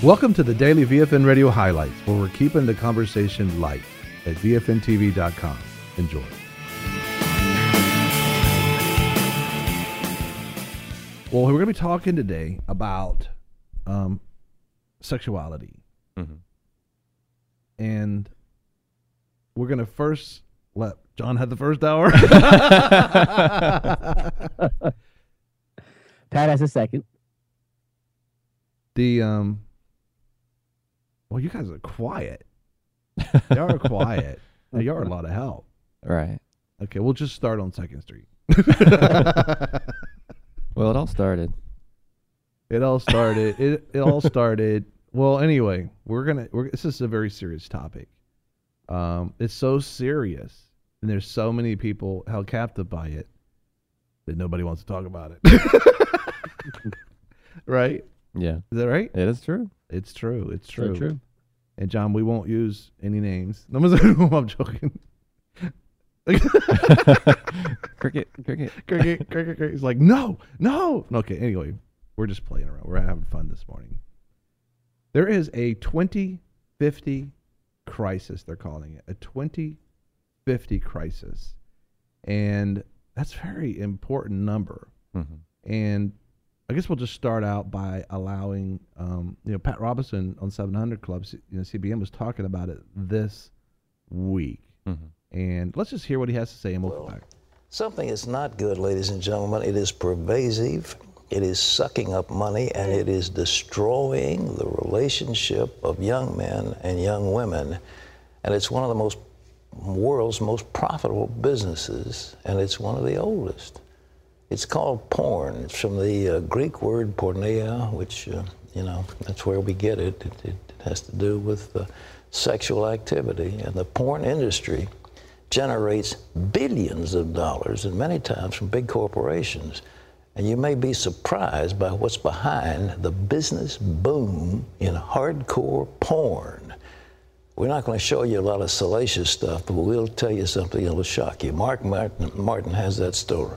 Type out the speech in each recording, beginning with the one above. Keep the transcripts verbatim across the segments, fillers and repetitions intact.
Welcome to the Daily V F N Radio Highlights, where we're keeping the conversation light at V F N T V dot com. Enjoy. Well, we're going to be talking today about um, sexuality. Mm-hmm. And we're going to first let John have the first hour. Pat has a second. The, um, well, you guys are quiet. Y'all are quiet. Now, y'all are a lot of help. Right. Okay, we'll just start on Second Street. Well, it all started. It all started. It it all started. Well, anyway, we're gonna. We're, this is a very serious topic. Um, it's so serious, and there's so many people held captive by it that nobody wants to talk about it. Right? Yeah. Is that right? It is true. It's true. It's true. So true. And John, we won't use any names. No, I'm joking. cricket, cricket, cricket, cricket, cricket. He's like, no, no. Okay, anyway, we're just playing around. We're having fun this morning. There is a twenty fifty crisis, they're calling it. A twenty fifty crisis. And that's a very important number. Mm-hmm. And I guess we'll just start out by allowing, um, you know, Pat Robinson on seven hundred Club, you know, C B M was talking about it this week. Mm-hmm. And let's just hear what he has to say, and we'll well, come back. Something is not good, ladies and gentlemen. It is pervasive. It is sucking up money, and it is destroying the relationship of young men and young women. And it's one of the most world's most profitable businesses, and it's one of the oldest. It's called porn. It's from the uh, Greek word porneia, which, uh, you know, that's where we get it. It, it has to do with uh, sexual activity. And the porn industry generates billions of dollars, and many times from big corporations. And you may be surprised by what's behind the business boom in hardcore porn. We're not going to show you a lot of salacious stuff, but we'll tell you something that'll shock you. Mark Martin, Martin has that story.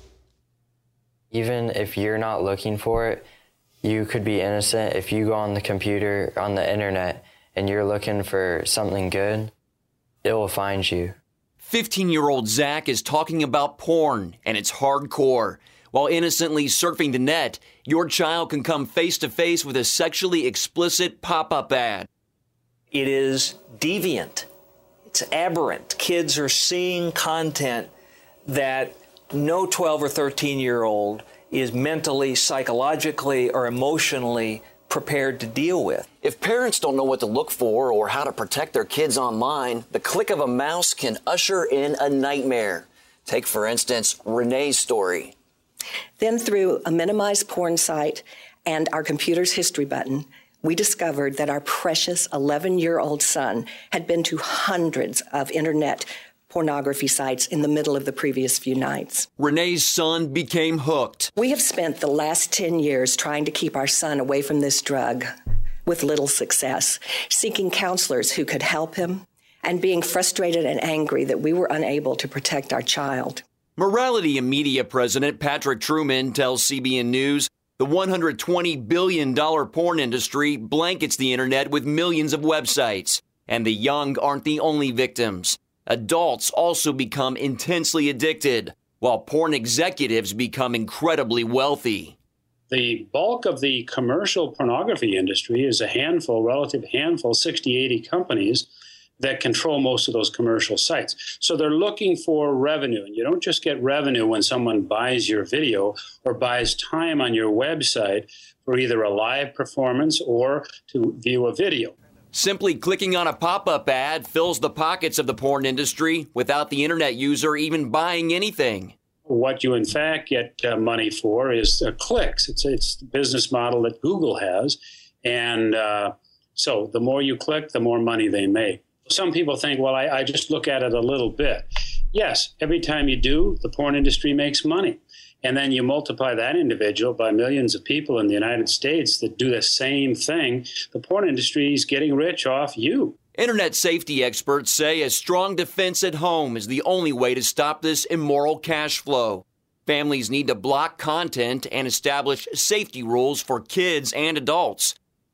Even if you're not looking for it, you could be innocent. If you go on the computer, on the internet, and you're looking for something good, it will find you. fifteen-year-old Zach is talking about porn, and it's hardcore. While innocently surfing the net, your child can come face-to-face with a sexually explicit pop-up ad. It is deviant. It's aberrant. Kids are seeing content that no twelve or thirteen-year-old is mentally, psychologically, or emotionally prepared to deal with. If parents don't know what to look for or how to protect their kids online, the click of a mouse can usher in a nightmare. Take, for instance, Renee's story. Then through a minimized porn site and our computer's history button, we discovered that our precious eleven-year-old son had been to hundreds of internet pornography sites in the middle of the previous few nights. Renee's son became hooked. We have spent the last ten years trying to keep our son away from this drug with little success, seeking counselors who could help him, and being frustrated and angry that we were unable to protect our child. Morality and Media President Patrick Truman tells C B N News the one hundred twenty billion dollars porn industry blankets the internet with millions of websites, and the young aren't the only victims. Adults also become intensely addicted, while porn executives become incredibly wealthy. The bulk of the commercial pornography industry is a handful, relative handful, sixty, eighty companies that control most of those commercial sites. So they're looking for revenue. And you don't just get revenue when someone buys your video or buys time on your website for either a live performance or to view a video. Simply clicking on a pop-up ad fills the pockets of the porn industry without the internet user even buying anything. What you in fact get uh, money for is uh, clicks. It's, it's the business model that Google has. And uh, so the more you click, the more money they make. Some people think, well, I, I just look at it a little bit. Yes, every time you do, the porn industry makes money. And then you multiply that individual by millions of people in the United States that do the same thing. The porn industry is getting rich off you. Internet safety experts say a strong defense at home is the only way to stop this immoral cash flow. Families need to block content and establish safety rules for kids and adults.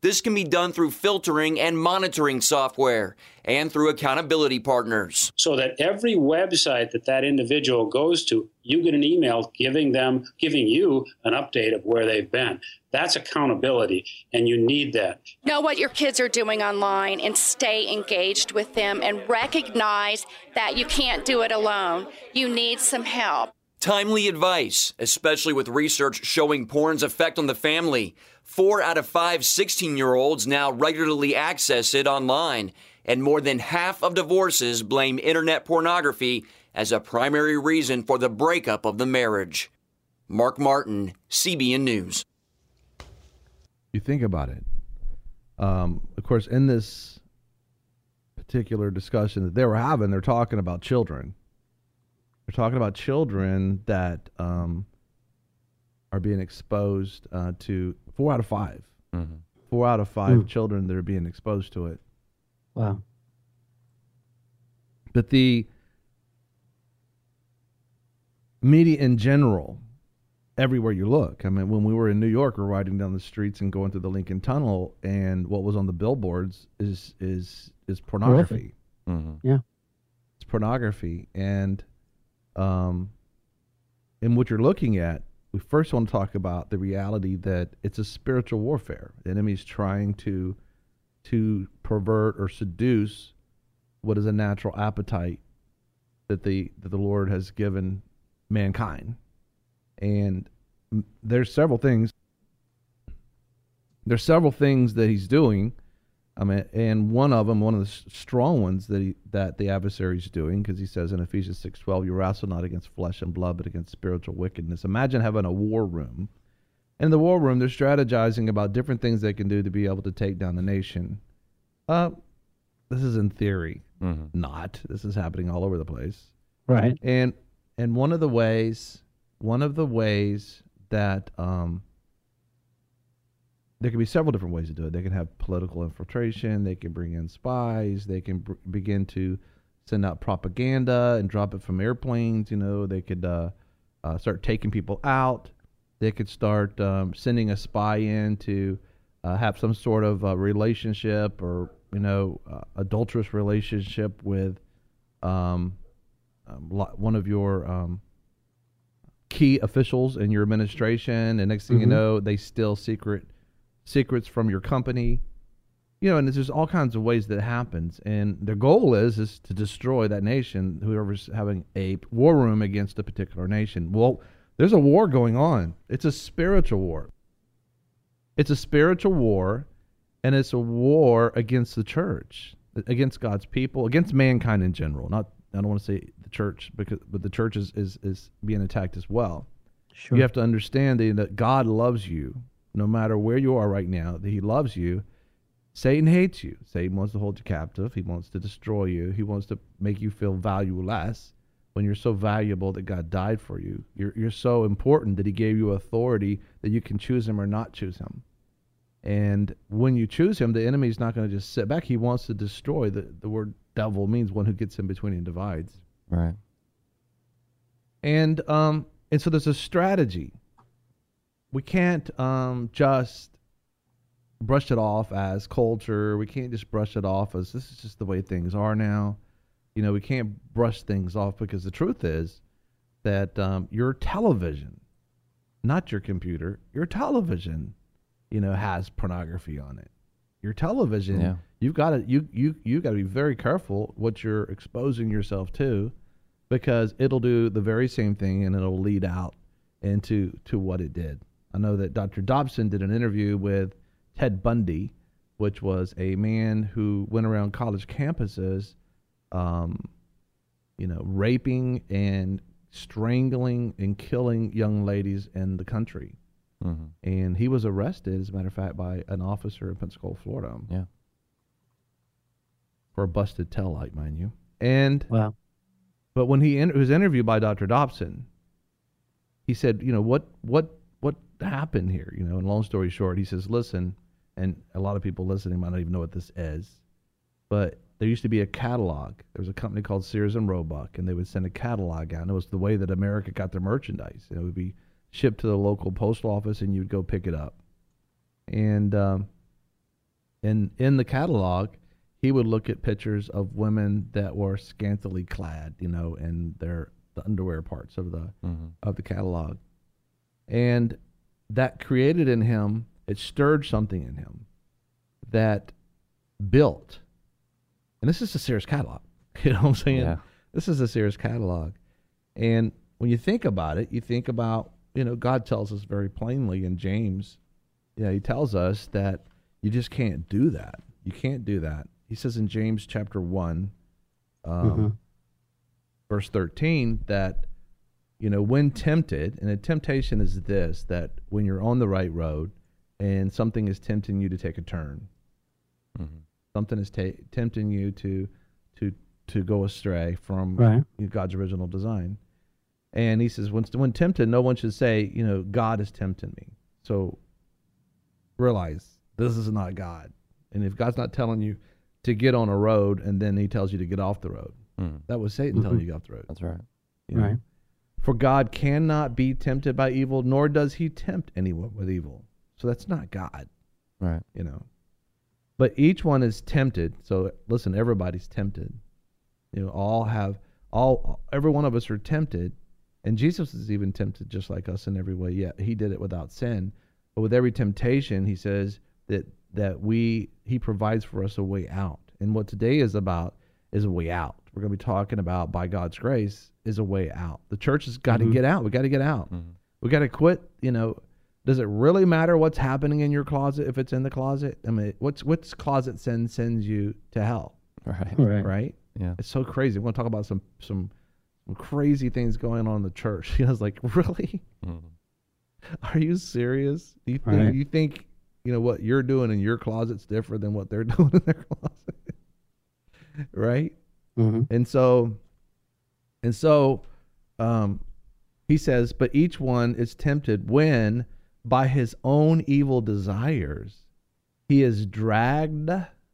This can be done through filtering and monitoring software and through accountability partners. So that every website that that individual goes to, you get an email giving them, giving you an update of where they've been. That's accountability, and you need that. Know what your kids are doing online and stay engaged with them, and recognize that you can't do it alone. You need some help. Timely advice, especially with research showing porn's effect on the family. Four out of five sixteen-year-olds now regularly access it online, and more than half of divorces blame internet pornography as a primary reason for the breakup of the marriage. Mark Martin, C B N News. You think about it. Um, of course, in this particular discussion that they were having, they're talking about children. They're talking about children that um, are being exposed uh, to four out of five. Mm-hmm. Four out of five mm. children that are being exposed to it. Wow. But the media in general, everywhere you look. I mean, when we were in New York, we're riding down the streets and going through the Lincoln Tunnel, and what was on the billboards is is is pornography. Mm-hmm. Yeah, it's pornography, and um, and what you're looking at. We first want to talk about the reality that it's a spiritual warfare. The enemy's trying to to pervert or seduce what is a natural appetite that the that the Lord has given mankind. And there's several things. There's several things that he's doing. I mean, and one of them, one of the strong ones that he, that the adversary is doing, because he says in Ephesians six twelve, "You wrestle not against flesh and blood, but against spiritual wickedness." Imagine having a war room. In the war room, they're strategizing about different things they can do to be able to take down the nation. Uh, this is in theory, mm-hmm. not. This is happening all over the place. Right. And and one of the ways. One of the ways that um, there can be several different ways to do it. They can have political infiltration. They can bring in spies. They can br- begin to send out propaganda and drop it from airplanes. You know, they could uh, uh, start taking people out. They could start um, sending a spy in to uh, have some sort of uh, relationship or, you know, uh, adulterous relationship with um, um, one of your um, key officials in your administration, and next thing mm-hmm. you know, they steal secret secrets from your company. You know, and there's all kinds of ways that happens. And their goal is is to destroy that nation, whoever's having a war room against a particular nation. Well, there's a war going on. It's a spiritual war. It's a spiritual war, and it's a war against the church, against God's people, against mankind in general. Not I don't want to say the church, because but the church is, is, is being attacked as well. Sure. You have to understand that God loves you, no matter where you are right now, that he loves you. Satan hates you. Satan wants to hold you captive. He wants to destroy you. He wants to make you feel valueless when you're so valuable that God died for you. You're, you're so important that he gave you authority that you can choose him or not choose him. And when you choose him, the enemy is not going to just sit back. He wants to destroy. The, the word devil means one who gets in between and divides. Right. And um, and so there's a strategy. We can't um, just brush it off as culture. We can't just brush it off as this is just the way things are now. You know, we can't brush things off, because the truth is that um, your television, not your computer, your television, you know, has pornography on it. Your television, yeah. you've got to you you you got to be very careful what you're exposing yourself to, because it'll do the very same thing and it'll lead out into to what it did. I know that Doctor Dobson did an interview with Ted Bundy, which was a man who went around college campuses, um, you know, raping and strangling and killing young ladies in the country. Mm-hmm. And he was arrested, as a matter of fact, by an officer in Pensacola, Florida. Yeah. For a busted tail light, mind you. And wow. But when he in, was interviewed by Doctor Dobson, he said, you know, what what what happened here? You know, and long story short, he says, listen, and a lot of people listening might not even know what this is, but there used to be a catalog. There was a company called Sears and Roebuck, and they would send a catalog out. And it was the way that America got their merchandise. It would be shipped to the local postal office, and you'd go pick it up. And um, in in the catalog, he would look at pictures of women that were scantily clad, you know, in their the underwear parts of the Mm-hmm. of the catalog, and that created in him, it stirred something in him that built. And this is a Sears catalog. You know what I'm saying? Yeah. This is a Sears catalog. And when you think about it, you think about, you know, God tells us very plainly in James, yeah, he tells us that you just can't do that. You can't do that. He says in James chapter one, um, Mm-hmm. verse thirteen, that, you know, when tempted, and a temptation is this, that when you're on the right road and something is tempting you to take a turn, Mm-hmm. something is ta- tempting you to to to go astray from Right. you know, God's original design. And he says, when, when tempted, no one should say, you know, God is tempting me. So realize this is not God. And if God's not telling you to get on a road and then he tells you to get off the road, Mm-hmm. that was Satan telling you to get off the road. That's right. You know? Right. For God cannot be tempted by evil, nor does he tempt anyone with evil. So that's not God, Right. you know. But each one is tempted. So listen, everybody's tempted. You know, all have, all, every one of us are tempted. And Jesus is even tempted just like us in every way. Yet he did it without sin. But with every temptation, he says that, that we, he provides for us a way out. And what today is about is a way out. We're going to be talking about, by God's grace, is a way out. The church has got Mhm. to get out. We got to get out. Mm-hmm. We got to quit. You know, does it really matter what's happening in your closet if it's in the closet? I mean, what's what's closet sin sends you to hell, Right. Right. right? Yeah. It's so crazy. We want to talk about some some, some crazy things going on in the church. You know, it's like, really? Mm-hmm. Are you serious? You think Right. you think you know what you're doing in your closet's different than what they're doing in their closet, right? Mm-hmm. And so, and so, um, he says, but each one is tempted when by his own evil desires he is dragged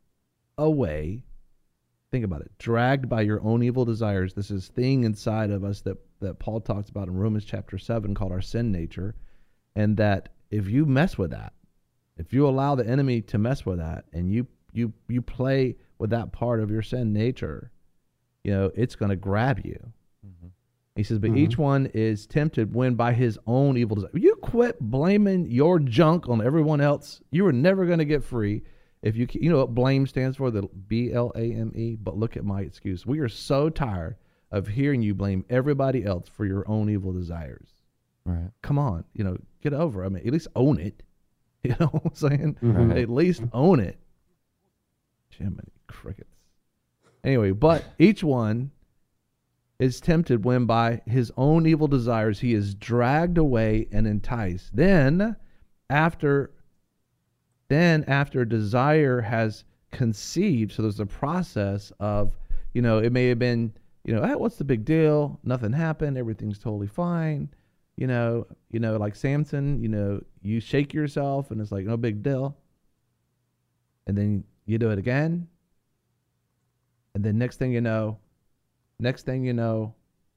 away. Think about it. Dragged by your own evil desires. This is thing inside of us that, that Paul talks about in Romans chapter seven called our sin nature. And that if you mess with that, if you allow the enemy to mess with that and you, you, you play with that part of your sin nature, you know, it's going to grab you. Mm-hmm. He says, but Mhm. each one is tempted when by his own evil desire. You quit blaming your junk on everyone else. You are never going to get free. If you, you know what blame stands for, the B L A M E, but look at my excuse. We are so tired of hearing you blame everybody else for your own evil desires. Right. Come on, you know, get over it. I mean, at least own it. You know what I'm saying? Mhm. At least own it. Jiminy crickets. Anyway, but each one is tempted when by his own evil desires he is dragged away and enticed. Then after then after desire has conceived, so there's a process of, you know, it may have been, you know, hey, what's the big deal? Nothing happened, everything's totally fine. You know, you know, like Samson, you know, you shake yourself and it's like no big deal. And then you do it again. And then next thing you know, next thing you know,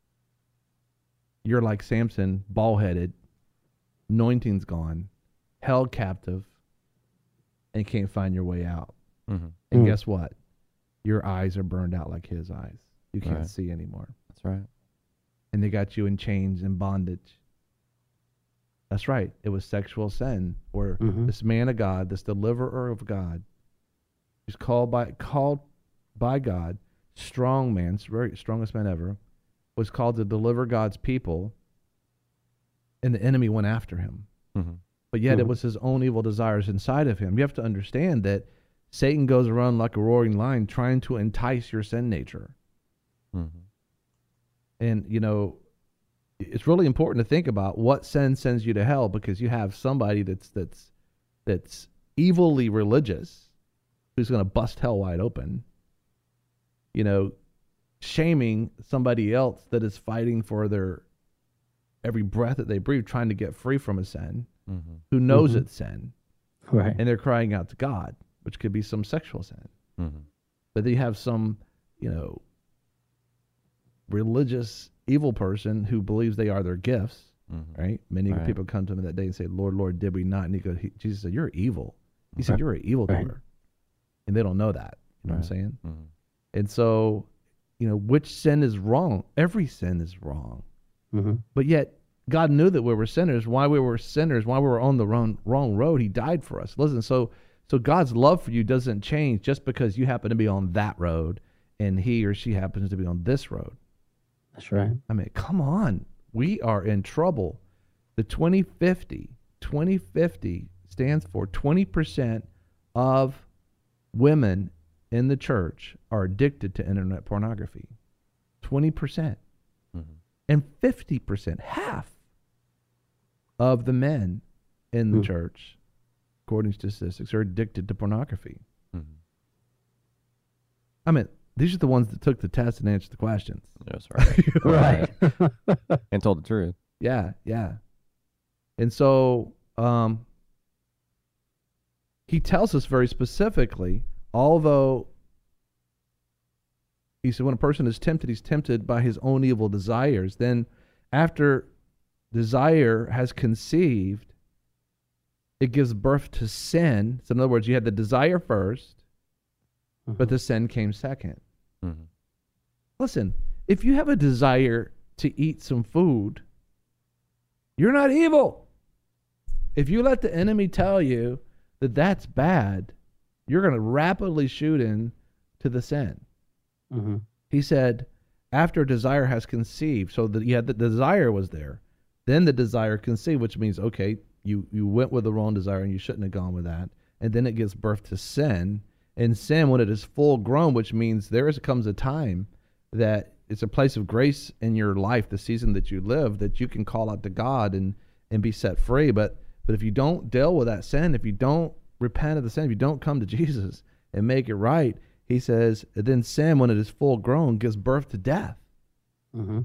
you're like Samson, bald-headed, anointing's gone, held captive, and can't find your way out. Mm-hmm. And Mm. guess what? Your eyes are burned out like his eyes. You can't Right. see anymore. That's right. And they got you in chains and bondage. That's right. It was sexual sin where Mhm. this man of God, this deliverer of God, he's called by called by God, strong man, very strongest man ever, was called to deliver God's people, and the enemy went after him. Mm-hmm. But yet it Mhm. was his own evil desires inside of him. You have to understand that Satan goes around like a roaring lion trying to entice your sin nature. Mm-hmm. And, you know, it's really important to think about what sin sends you to hell, because you have somebody that's that's that's evilly religious who's going to bust hell wide open, you know, shaming somebody else that is fighting for their every breath that they breathe, trying to get free from a sin, Mm-hmm. who knows Mhm. it's sin, Right. and they're crying out to God, which could be some sexual sin. Mm-hmm. But they have some, you know, religious evil person who believes they are their gifts, Mm-hmm. right? Many Right. people come to him that day and say, Lord, Lord, did we not? And he goes, he, Jesus said, you're evil. He said, Right. you're an evildoer. Right. and they don't know that. You know Right. what I'm saying? Mm-hmm. And so, you know, which sin is wrong? Every sin is wrong. Mm-hmm. But yet, God knew that we were sinners. Why we were sinners, why we were on the wrong, wrong road, he died for us. Listen, so so God's love for you doesn't change just because you happen to be on that road and he or she happens to be on this road. That's right. I mean, come on. We are in trouble. The twenty fifty, twenty fifty stands for twenty percent of women in the church are addicted to internet pornography. twenty percent. Mm-hmm. And fifty percent, half of the men in the Hmm. church, according to statistics, are addicted to pornography. Mm-hmm. I mean, these are the ones that took the test and answered the questions. That's right. Right. And told the truth. Yeah, yeah. And so um, he tells us very specifically, although he said when a person is tempted, he's tempted by his own evil desires. Then after desire has conceived, it gives birth to sin. So in other words, you had the desire first, but the sin came second. Mm-hmm. Listen, if you have a desire to eat some food, you're not evil. If you let the enemy tell you that that's bad, you're going to rapidly shoot in to the sin. Mm-hmm. He said, after desire has conceived, so that yeah, the desire was there, then the desire conceived, which means, okay, you, you went with the wrong desire and you shouldn't have gone with that. And then it gives birth to sin. And sin, when it is full grown, which means there is, comes a time that it's a place of grace in your life, the season that you live, that you can call out to God and, and be set free. But but if you don't deal with that sin, if you don't repent of the sin, if you don't come to Jesus and make it right, he says, then sin, when it is full grown, gives birth to death. Mm-hmm.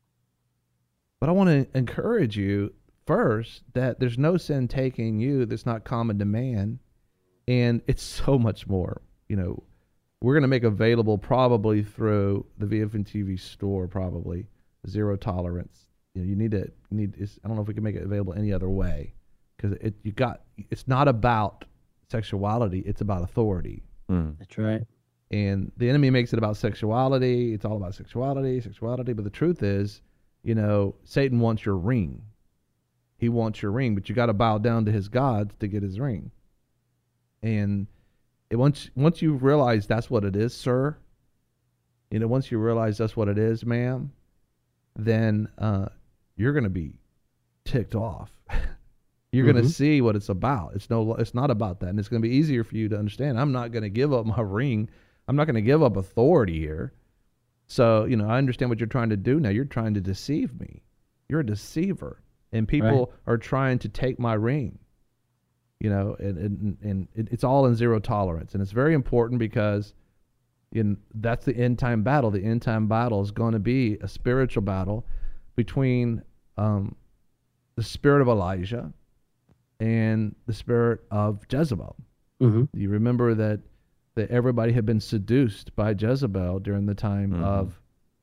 But I want to encourage you first that there's no sin taking you that's not common to man. And it's so much more. You know, we're going to make available probably through the V F N T V store, probably zero tolerance. You know, you need to you need. It's, I don't know if we can make it available any other way, because it you got. It's not about sexuality. It's about authority. Mm. That's right. And the enemy makes it about sexuality. It's all about sexuality, sexuality. But the truth is, you know, Satan wants your ring. He wants your ring, but you got to bow down to his gods to get his ring. And it, once once you realize that's what it is, sir, you know, once you realize that's what it is, ma'am, then uh, you're going to be ticked off. You're Mhm. going to see what it's about. It's no, it's not about that, and it's going to be easier for you to understand. I'm not going to give up my ring. I'm not going to give up authority here. So, you know, I understand what you're trying to do now. You're trying to deceive me. You're a deceiver, and people are trying to take my ring. You know, and, and, and it's all in zero tolerance. And it's very important because in, that's the end time battle. The end time battle is going to be a spiritual battle between um, the spirit of Elijah and the spirit of Jezebel. Mm-hmm. You remember that, that everybody had been seduced by Jezebel during the time Mhm. of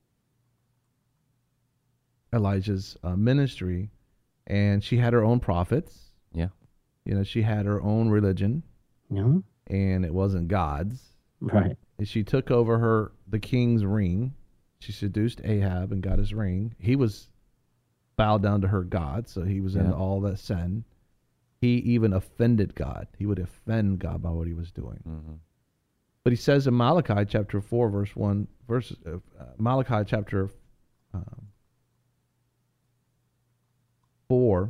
Elijah's uh, ministry, and she had her own prophets. Yeah. You know, she had her own religion, Yeah. and it wasn't God's. Right. And she took over her the king's ring. She seduced Ahab and got his ring. He was bowed down to her God, so he was Yeah. into all that sin. He even offended God. He would offend God by what he was doing. Mm-hmm. But he says in Malachi chapter four, verse one, verse uh, Malachi chapter um, four.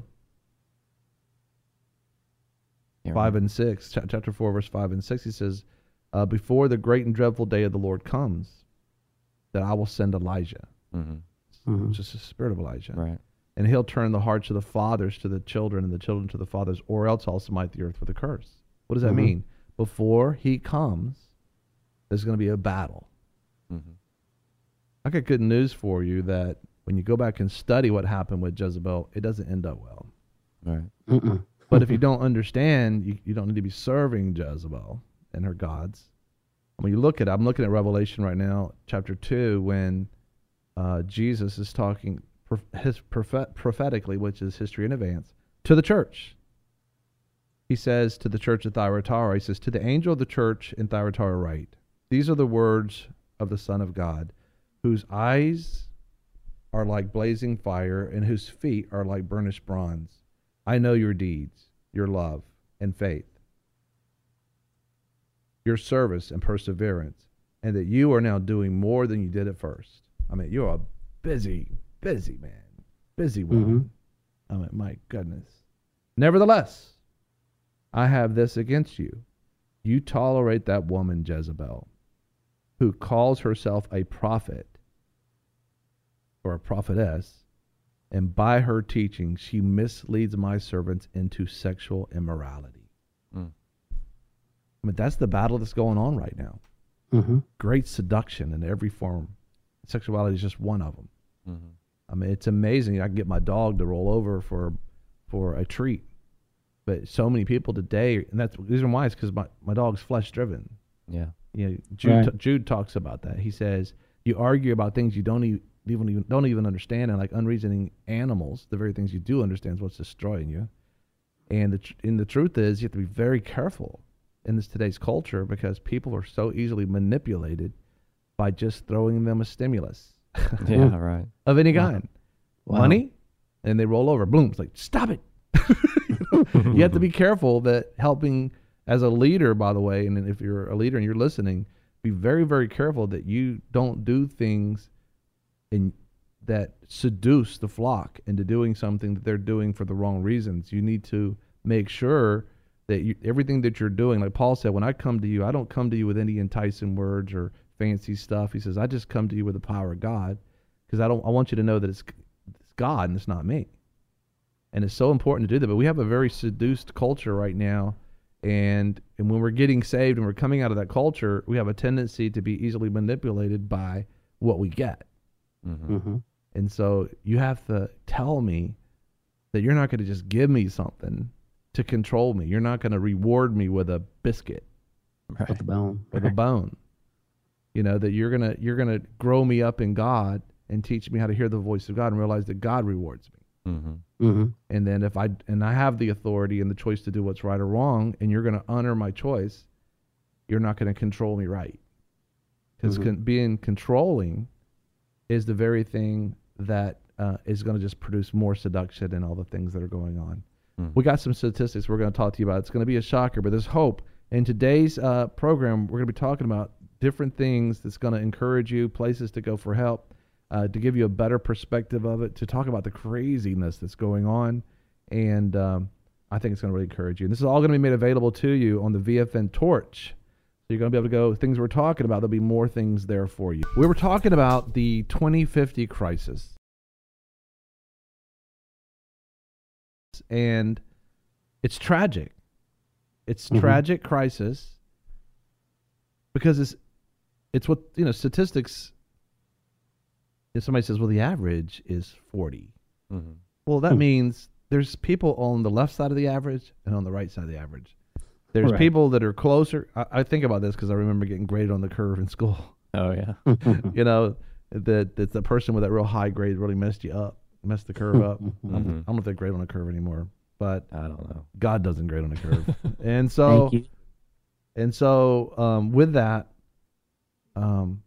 Yeah, Five right. and six, cha- chapter four, verse five and six, he says, uh, before the great and dreadful day of the Lord comes, that I will send Elijah, Mm-hmm. Mhm. which is the spirit of Elijah. Right. And he'll turn the hearts of the fathers to the children and the children to the fathers, or else I'll smite the earth with a curse. What does that Mhm. mean? Before he comes, there's going to be a battle. Mm-hmm. I got good news for you that when you go back and study what happened with Jezebel, it doesn't end up well. Right. Mm-mm. But if you don't understand, you, you don't need to be serving Jezebel and her gods. When you look at it, I'm looking at Revelation right now, chapter two, when uh, Jesus is talking prof- his prophet- prophetically, which is history in advance, to the church. he says to the church at Thyatira, he says, to the angel of the church in Thyatira write, these are the words of the Son of God, whose eyes are like blazing fire and whose feet are like burnished bronze. I know your deeds, your love and faith, your service and perseverance, and that you are now doing more than you did at first. I mean, you're a busy, busy man, busy woman. Mm-hmm. I mean, my goodness. Nevertheless, I have this against you. You tolerate that woman Jezebel, who calls herself a prophet or a prophetess, and by her teaching, she misleads my servants into sexual immorality. Mm. I mean, that's the battle that's going on right now. Mm-hmm. Great seduction in every form. Sexuality is just one of them. Mm-hmm. I mean, it's amazing. I can get my dog to roll over for for a treat. But so many people today, and that's the reason why, is because my, my dog's flesh driven. Yeah. You know, Jude, right. t- Jude talks about that. He says, you argue about things you don't even, even don't even understand, and like unreasoning animals, the very things you do understand is what's destroying you. And the, tr- and the truth is, you have to be very careful in this today's culture, because people are so easily manipulated by just throwing them a stimulus. Yeah, right. Of any kind. Wow. Money, and they roll over. Boom. It's like, stop it. you, know, you have to be careful that helping as a leader, by the way, and if you're a leader and you're listening, be very, very careful that you don't do things in, that seduce the flock into doing something that they're doing for the wrong reasons. You need to make sure that you, everything that you're doing, like Paul said, when I come to you, I don't come to you with any enticing words or fancy stuff. He says, I just come to you with the power of God, because I don't. I want you to know that it's, it's God and it's not me. And it's so important to do that. But we have a very seduced culture right now, and and when we're getting saved and we're coming out of that culture, we have a tendency to be easily manipulated by what we get. Mm-hmm. Mm-hmm. And so you have to tell me that you're not going to just give me something to control me. You're not going to reward me with a biscuit, right. with a bone, with right. a bone. You know, that you're gonna you're gonna grow me up in God and teach me how to hear the voice of God and realize that God rewards me. Mm-hmm. Mm-hmm. And then if I and I have the authority and the choice to do what's right or wrong, and you're going to honor my choice, you're not going to control me right. Because mm-hmm. con- being controlling is the very thing that uh, is going to just produce more seduction and all the things that are going on. Mm-hmm. We got some statistics we're going to talk to you about. It's going to be a shocker, but there's hope. In today's uh, program, we're going to be talking about different things that's going to encourage you, places to go for help. Uh, to give you a better perspective of it, to talk about the craziness that's going on. And um, I think it's going to really encourage you. And this is all going to be made available to you on the V F N Torch. So you're going to be able to go, things we're talking about, there'll be more things there for you. We were talking about the twenty fifty crisis. And it's tragic. It's mm-hmm. tragic crisis because it's it's what, you know, statistics. If somebody says, well, the average is forty. Mm-hmm. Well, that mm-hmm. means there's people on the left side of the average and on the right side of the average. There's right. people that are closer. I, I think about this because I remember getting graded on the curve in school. Oh, yeah. You know, that that the person with that real high grade really messed you up, messed the curve up. Mm-hmm. I, don't, I don't know if they grade on a curve anymore, but I don't know. God doesn't grade on a curve. And so, Thank you. and so um, with that, um,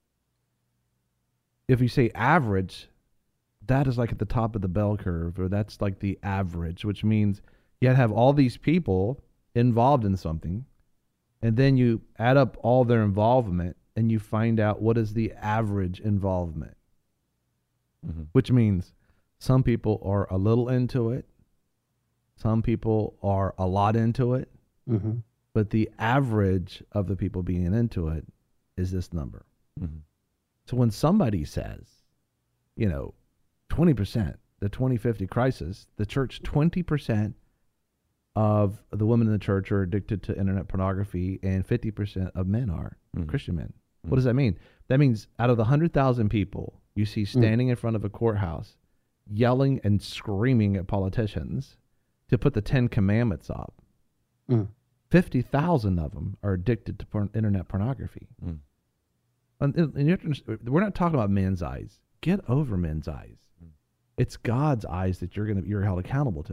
if you say average, that is like at the top of the bell curve, or that's like the average, which means you have all these people involved in something, and then you add up all their involvement, and you find out what is the average involvement, mm-hmm. which means some people are a little into it, some people are a lot into it, mm-hmm. but the average of the people being into it is this number. Mm-hmm. So when somebody says, you know, twenty percent, the twenty fifty crisis, the church, twenty percent of the women in the church are addicted to internet pornography, and fifty percent of men are, mm. Christian men. Mm. What does that mean? That means out of the one hundred thousand people you see standing mm. in front of a courthouse yelling and screaming at politicians to put the Ten Commandments up, mm. fifty thousand of them are addicted to porn, internet pornography. Mm. And, and you have to, we're not talking about men's eyes. Get over men's eyes. Mm. It's God's eyes that you're gonna you're held accountable to.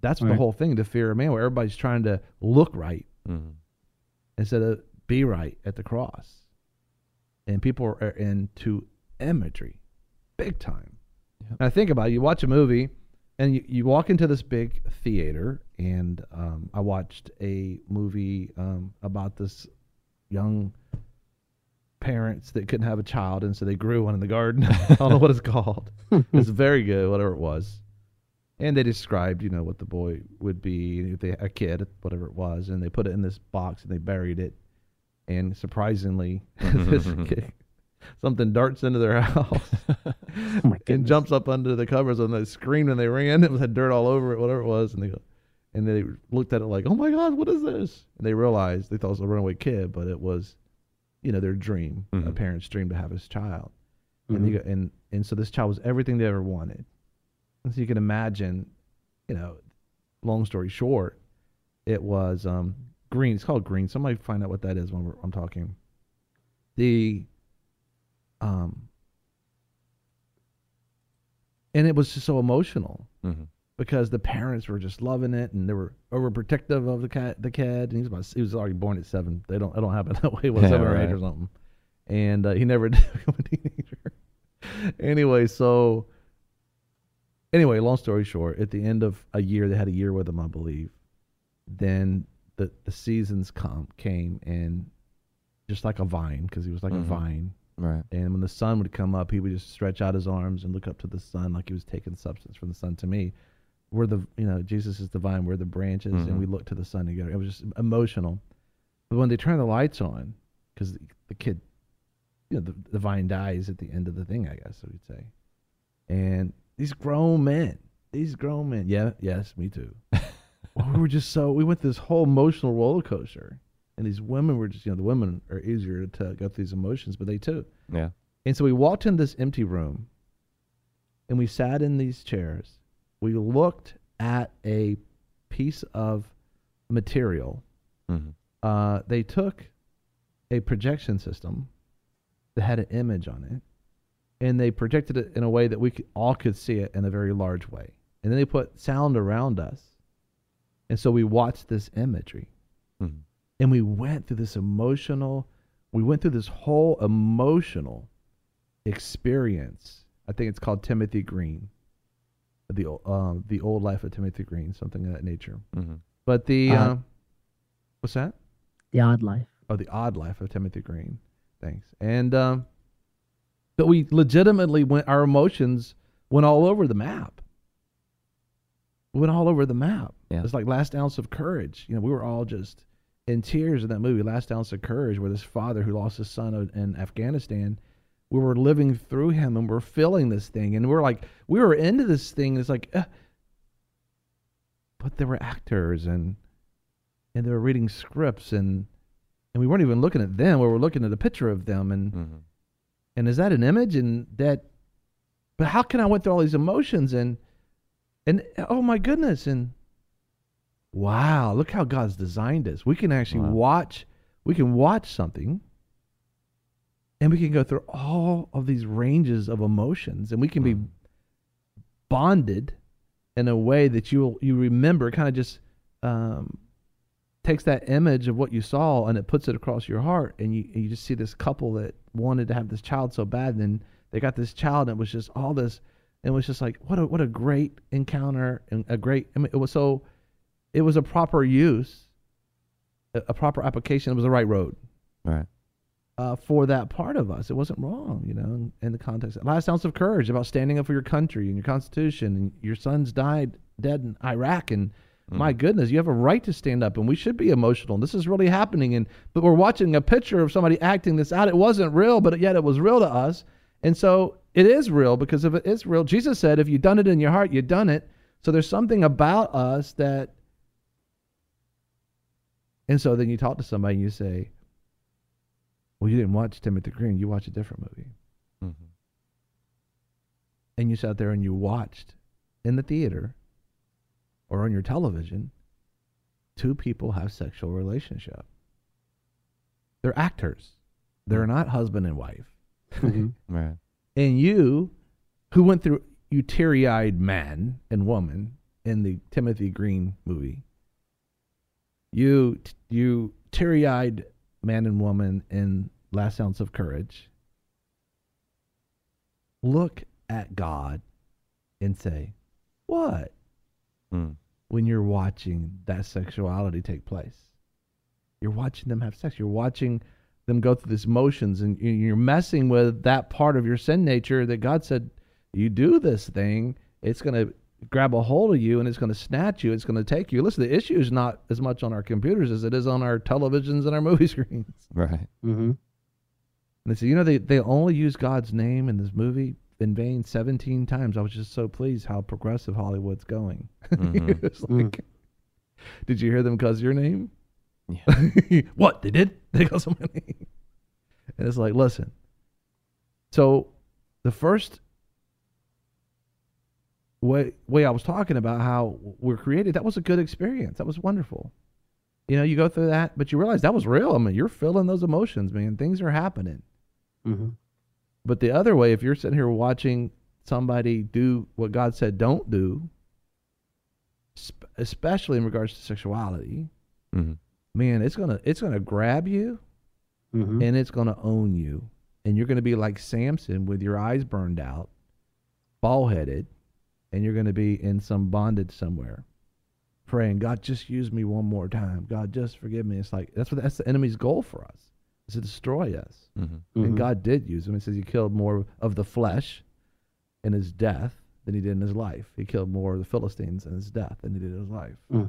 That's the Right. whole thing, the fear of man, where everybody's trying to look right Mm-hmm. instead of be right at the cross. And people are into imagery, big time. Yep. And I think about it, you watch a movie, and you, you walk into this big theater, and um, I watched a movie um, about this young parents that couldn't have a child, and so they grew one in the garden. I don't know what it's called. It's very good, whatever it was. And they described, you know, what the boy would be if they a kid, whatever it was, and they put it in this box and they buried it. And surprisingly, this kid, something darts into their house Oh my and goodness. jumps up under the covers, and they screamed and they ran. It had dirt all over it, whatever it was, and they go, and they looked at it like, "Oh my God, what is this?" And they realized they thought it was a runaway kid, but it was, you know, their dream, a Mhm. parent's dream to have his child. Mhm. And, they go, and and so this child was everything they ever wanted. And so you can imagine, you know, long story short, it was um, green. It's called green. Somebody find out what that is when we're, I'm talking. The, um, and it was just so emotional Mm-hmm. because the parents were just loving it, and they were overprotective of the cat, the kid. And he was about, he was already born at seven. They don't, it don't happen that way. When Yeah, seven or eight right. or something. And uh, he never did become a teenager. Anyway, so. Anyway, long story short, at the end of a year, they had a year with him, I believe. Then the the seasons come came, and just like a vine, because he was like Mhm. a vine. Right. And when the sun would come up, he would just stretch out his arms and look up to the sun, like he was taking substance from the sun. To me, we're the you know Jesus is the vine, we're the branches, Mhm. and we look to the sun together. It was just emotional. But when they turn the lights on, because the, the kid, you know, the, the vine dies at the end of the thing, I guess we'd say, and these grown men, these grown men, yeah, yes, me too. Well, we were just so, we went this whole emotional roller coaster. And these women were just, you know, the women are easier to go through these emotions, but they too. Yeah. And so we walked in this empty room, and we sat in these chairs. We looked at a piece of material. Mm-hmm. Uh, they took a projection system that had an image on it, and they projected it in a way that we could, all could see it in a very large way. And then they put sound around us. And so we watched this imagery. Mm-hmm. And we went through this emotional, we went through this whole emotional experience. I think it's called Timothy Green, the um, the old life of Timothy Green, something of that nature. Mm-hmm. But the, Uh, um, what's that? The Odd Life. Oh, the odd life of Timothy Green. Thanks. And, um, but we legitimately went, our emotions went all over the map. We went all over the map. Yeah. It's like Last Ounce of Courage. You know, we were all just in tears in that movie, Last Ounce of Courage, where this father who lost his son in in Afghanistan, we were living through him, and we're feeling this thing. And we're like, we were into this thing. It's like, uh, but there were actors, and and they were reading scripts, and and we weren't even looking at them. We were looking at a picture of them, and Mm-hmm. and is that an image? And that, but how can I went through all these emotions, and and oh my goodness, and wow, look how God's designed us. We can actually Wow. watch, we can watch something, and we can go through all of these ranges of emotions, and we can be Mhm. bonded in a way that you you remember, kind of just um, takes that image of what you saw and it puts it across your heart, and you and you just see this couple that wanted to have this child so bad, and then they got this child, and it was just all this, and it was just like what a what a great encounter, and a great. I mean, it was so, it was a proper use, a, a proper application. It was the right road. Right. Uh, for that part of us, it wasn't wrong, you know, in, in the context. Last Ounce of Courage, about standing up for your country and your Constitution, and your sons died dead in Iraq, and Mm. my goodness, you have a right to stand up, and we should be emotional. This is really happening, and but we're watching a picture of somebody acting this out. It wasn't real, but yet it was real to us, and so it is real, because if it is real, Jesus said, if you've done it in your heart, you've done it. So there's something about us that, and so then you talk to somebody and you say, well, you didn't watch Timothy Green, you watched a different movie. Mm-hmm. And you sat there and you watched in the theater or on your television two people have sexual relationship. They're actors. They're not husband and wife. Mhm. Right. And you, who went through, you teary-eyed man and woman, in the Timothy Green movie. You, you teary-eyed man and woman in Last Ounce of Courage, look at God and say, what? Mm. When you're watching that sexuality take place. You're watching them have sex. You're watching them go through these motions, and you're messing with that part of your sin nature that God said, you do this thing, it's going to grab a hold of you, and it's going to snatch you, it's going to take you. Listen, the issue is not as much on our computers as it is on our televisions and our movie screens. Right. Mm-hmm. And they say, you know, they, they only use God's name in this movie in vain seventeen times. I was just so pleased how progressive Hollywood's going. Mm-hmm. It's like, mm. Did you hear them cause your name? Yeah. What? They did? They cause my name. And it's like, listen. So the first way, way I was talking about how we're created, that was a good experience. That was wonderful. You know, you go through that, but you realize that was real. I mean, you're feeling those emotions, man. Things are happening. Mm-hmm. But the other way, if you're sitting here watching somebody do what God said don't do, especially in regards to sexuality, mm-hmm. man, it's gonna it's gonna grab you, mm-hmm. and it's gonna own you, and you're gonna be like Samson with your eyes burned out, bald headed, and you're gonna be in some bondage somewhere, praying, God, just use me one more time. God, just forgive me. It's like that's what that's the enemy's goal for us, is to destroy us. Mm-hmm. And Mm-hmm. God did use him. It says he killed more of the flesh in his death than he did in his life. He killed more of the Philistines in his death than he did in his life. Mm.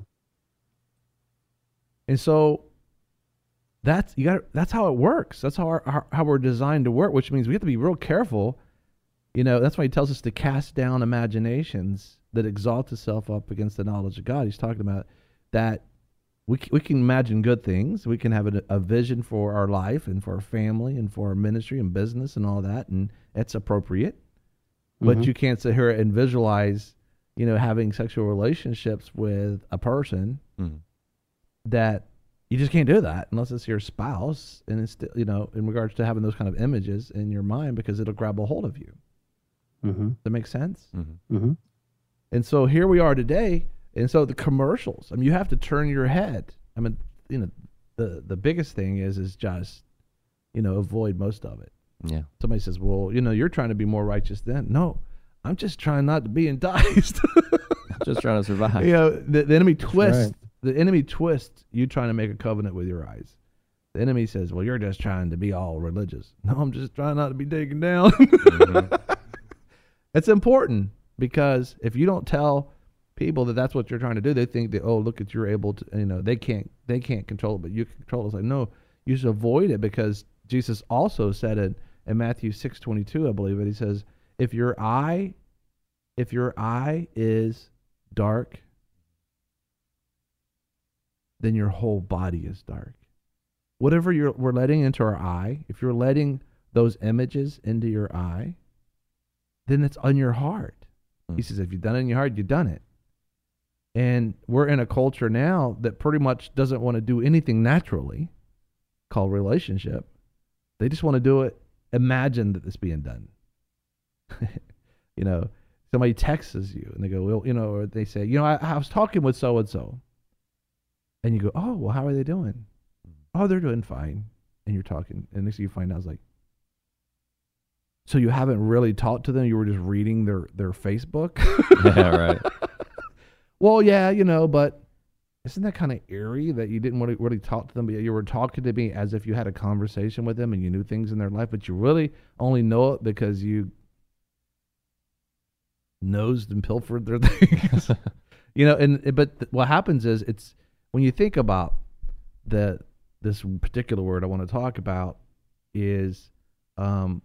And so that's you got. That's how it works. That's how our, our how we're designed to work. Which means we have to be real careful. You know, that's why he tells us to cast down imaginations that exalt itself up against the knowledge of God. He's talking about that we we can imagine good things. We can have a, a vision for our life and for our family and for our ministry and business and all that, and it's appropriate. But Mm-hmm. you can't sit here and visualize, you know, having sexual relationships with a person Mm-hmm. that you just can't do that unless it's your spouse, and it's still, you know, in regards to having those kind of images in your mind, because it'll grab a hold of you. Mm-hmm. Does that make sense? Mm-hmm. Mm-hmm. And so here we are today, and so the commercials. I mean, you have to turn your head. I mean, you know, the the biggest thing is is just, you know, avoid most of it. Yeah. Somebody says, well, you know, you're trying to be more righteous then. No, I'm just trying not to be enticed. Just trying to survive. You know, the, the enemy twists. right. The enemy twists you trying to make a covenant with your eyes. The enemy says, well, you're just trying to be all religious. No, I'm just trying not to be taken down. Mm-hmm. It's important, because if you don't tell people that that's what you're trying to do, they think that, oh, look at you're able to, you know, they can't they can't control it, but you can control it. It's like, no, you should avoid it, because Jesus also said it in Matthew six twenty-two, I believe it. He says, if your eye, if your eye is dark, then your whole body is dark. Whatever you're we're letting into our eye, if you're letting those images into your eye, then it's on your heart. Mm. He says, if you've done it in your heart, you've done it. And we're in a culture now that pretty much doesn't want to do anything naturally, called relationship. They just want to do it, imagine that it's being done. You know, somebody texts you and they go, well, you know, or they say, you know, I, I was talking with so-and-so. And you go, oh, well, how are they doing? Oh, they're doing fine. And you're talking. And next thing you find out, it's like, so you haven't really talked to them? You were just reading their, their Facebook? Yeah, right. Well, yeah, you know, but isn't that kind of eerie that you didn't want to really talk to them, but you were talking to me as if you had a conversation with them and you knew things in their life, but you really only know it because you nosed and pilfered their things. You know, and but th- what happens is it's when you think about the this particular word I want to talk about is um,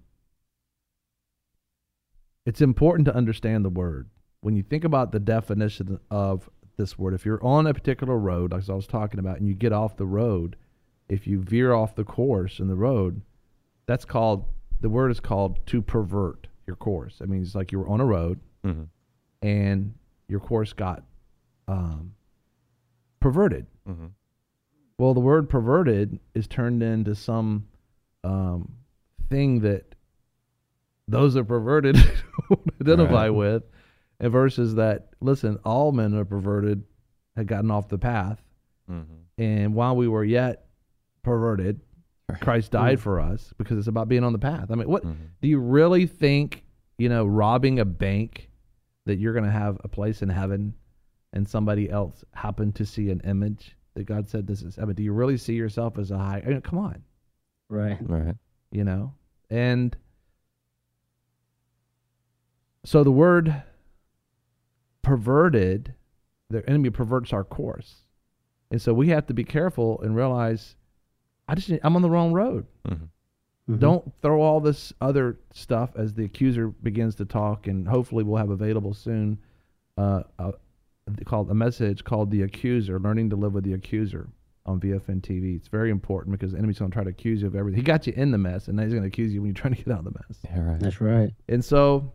it's important to understand the word. When you think about the definition of this word, if you're on a particular road, like I was talking about, and you get off the road, if you veer off the course in the road, that's called, the word is called to pervert your course. I mean, it's like you were on a road, mm-hmm. and your course got um, perverted. Mm-hmm. Well, the word perverted is turned into some um, thing that those that are perverted identify right. with. And versus that, listen, all men are perverted, had gotten off the path. Mm-hmm. And while we were yet perverted, Christ died mm-hmm. for us, because it's about being on the path. I mean, what mm-hmm. do you really think, you know, robbing a bank, that you're going to have a place in heaven and somebody else happened to see an image that God said this is, I mean, do you really see yourself as a high, I mean, come on. Right. Right. You know, and so the word perverted, the enemy perverts our course. And so we have to be careful and realize, I just, I'm on the wrong road. Mm-hmm. Mm-hmm. Don't throw all this other stuff as the accuser begins to talk, and hopefully we'll have available soon uh, uh, called a message called The Accuser, Learning to Live with the Accuser on V F N T V. It's very important because the enemy's going to try to accuse you of everything. He got you in the mess, and now he's going to accuse you when you're trying to get out of the mess. Yeah, right. That's right. And so,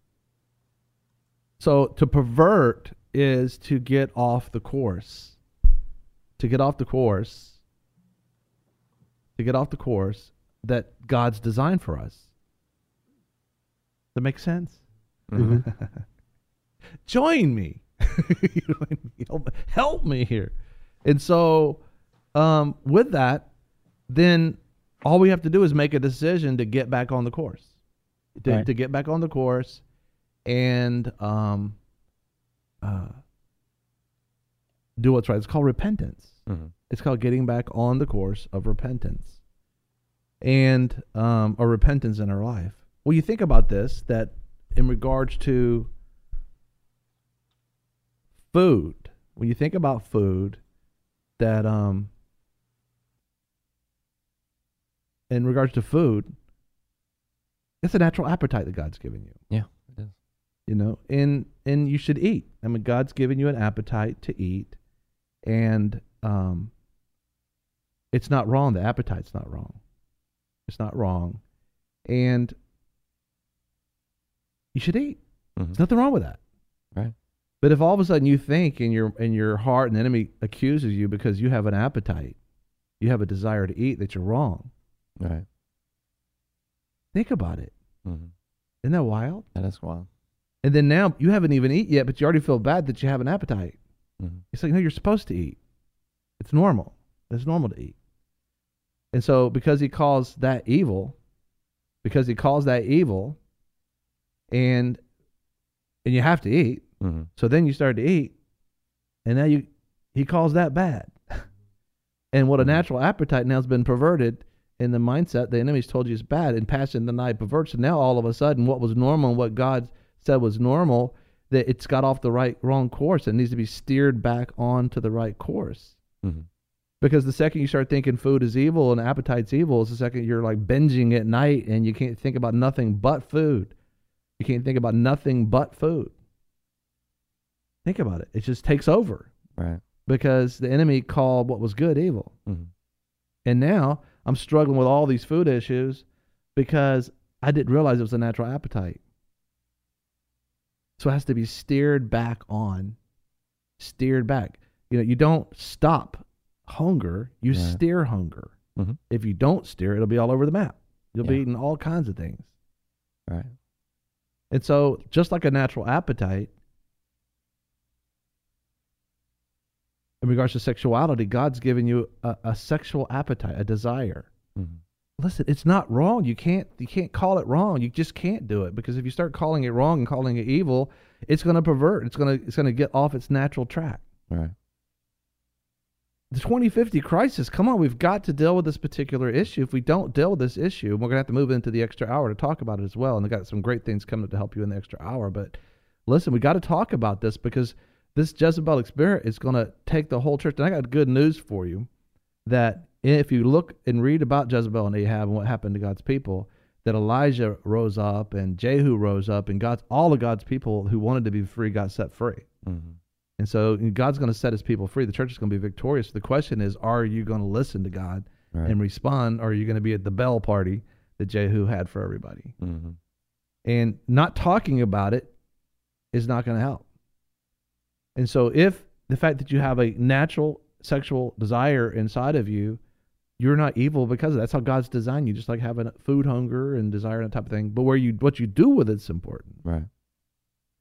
so to pervert is to get off the course. To get off the course. To get off the course that God's designed for us. That makes sense? Mm-hmm. Join me. help, help me here. And so um, with that, then all we have to do is make a decision to get back on the course. To, right. to get back on the course and um, uh, do what's right. It's called repentance. Mm-hmm. It's called getting back on the course of repentance. And um, a repentance in our life. Well, you think about this, that in regards to food, when you think about food, that um, in regards to food, it's a natural appetite that God's given you. Yeah, it is. You know, and and you should eat. I mean, God's given you an appetite to eat, and um, it's not wrong. The appetite's not wrong. It's not wrong. And you should eat. Mm-hmm. There's nothing wrong with that. Right. But if all of a sudden you think in your in your heart, and the enemy accuses you because you have an appetite, you have a desire to eat, that you're wrong. Right. Think about it. Mm-hmm. Isn't that wild? That is wild. And then now you haven't even eaten yet, but you already feel bad that you have an appetite. Mm-hmm. It's like, no, you're supposed to eat. It's normal. It's normal to eat. And so because he calls that evil, because he calls that evil, and and you have to eat, mm-hmm. so then you start to eat, and now you he calls that bad. And what a natural appetite now has been perverted in the mindset the enemy's told you is bad, and passion the night perverts, and now all of a sudden what was normal and what God said was normal, that it's got off the right wrong course and needs to be steered back onto the right course. Mm-hmm. Because the second you start thinking food is evil and appetite's evil is the second you're like binging at night and you can't think about nothing but food. You can't think about nothing but food. Think about it. It just takes over. Right. Because the enemy called what was good evil. Mm-hmm. And now I'm struggling with all these food issues because I didn't realize it was a natural appetite. So it has to be steered back on. Steered back. You know, you don't stop hunger, you yeah. steer hunger. Mm-hmm. If you don't steer, it'll be all over the map. You'll yeah. be eating all kinds of things. Right. And so, just like a natural appetite, in regards to sexuality, God's given you a, a sexual appetite, a desire. Mm-hmm. Listen, it's not wrong. You can't you can't call it wrong. You just can't do it, because if you start calling it wrong and calling it evil, it's going to pervert. It's going to it's going to get off its natural track. Right. The twenty fifty crisis, come on, we've got to deal with this particular issue. If we don't deal with this issue, we're going to have to move into the extra hour to talk about it as well. And I've got some great things coming up to help you in the extra hour. But listen, we got to talk about this, because this Jezebelic spirit is going to take the whole church. And I got good news for you, that if you look and read about Jezebel and Ahab and what happened to God's people, that Elijah rose up and Jehu rose up, and God's all of God's people who wanted to be free got set free. Mm-hmm. And so God's going to set his people free. The church is going to be victorious. The question is, are you going to listen to God right. and respond, or are you going to be at the bell party that Jehu had for everybody? Mm-hmm. And not talking about it is not going to help. And so if the fact that you have a natural sexual desire inside of you, you're not evil because of that. That's how God's designed you, just like having food hunger and desire and that type of thing. But where you what you do with it's important. Right.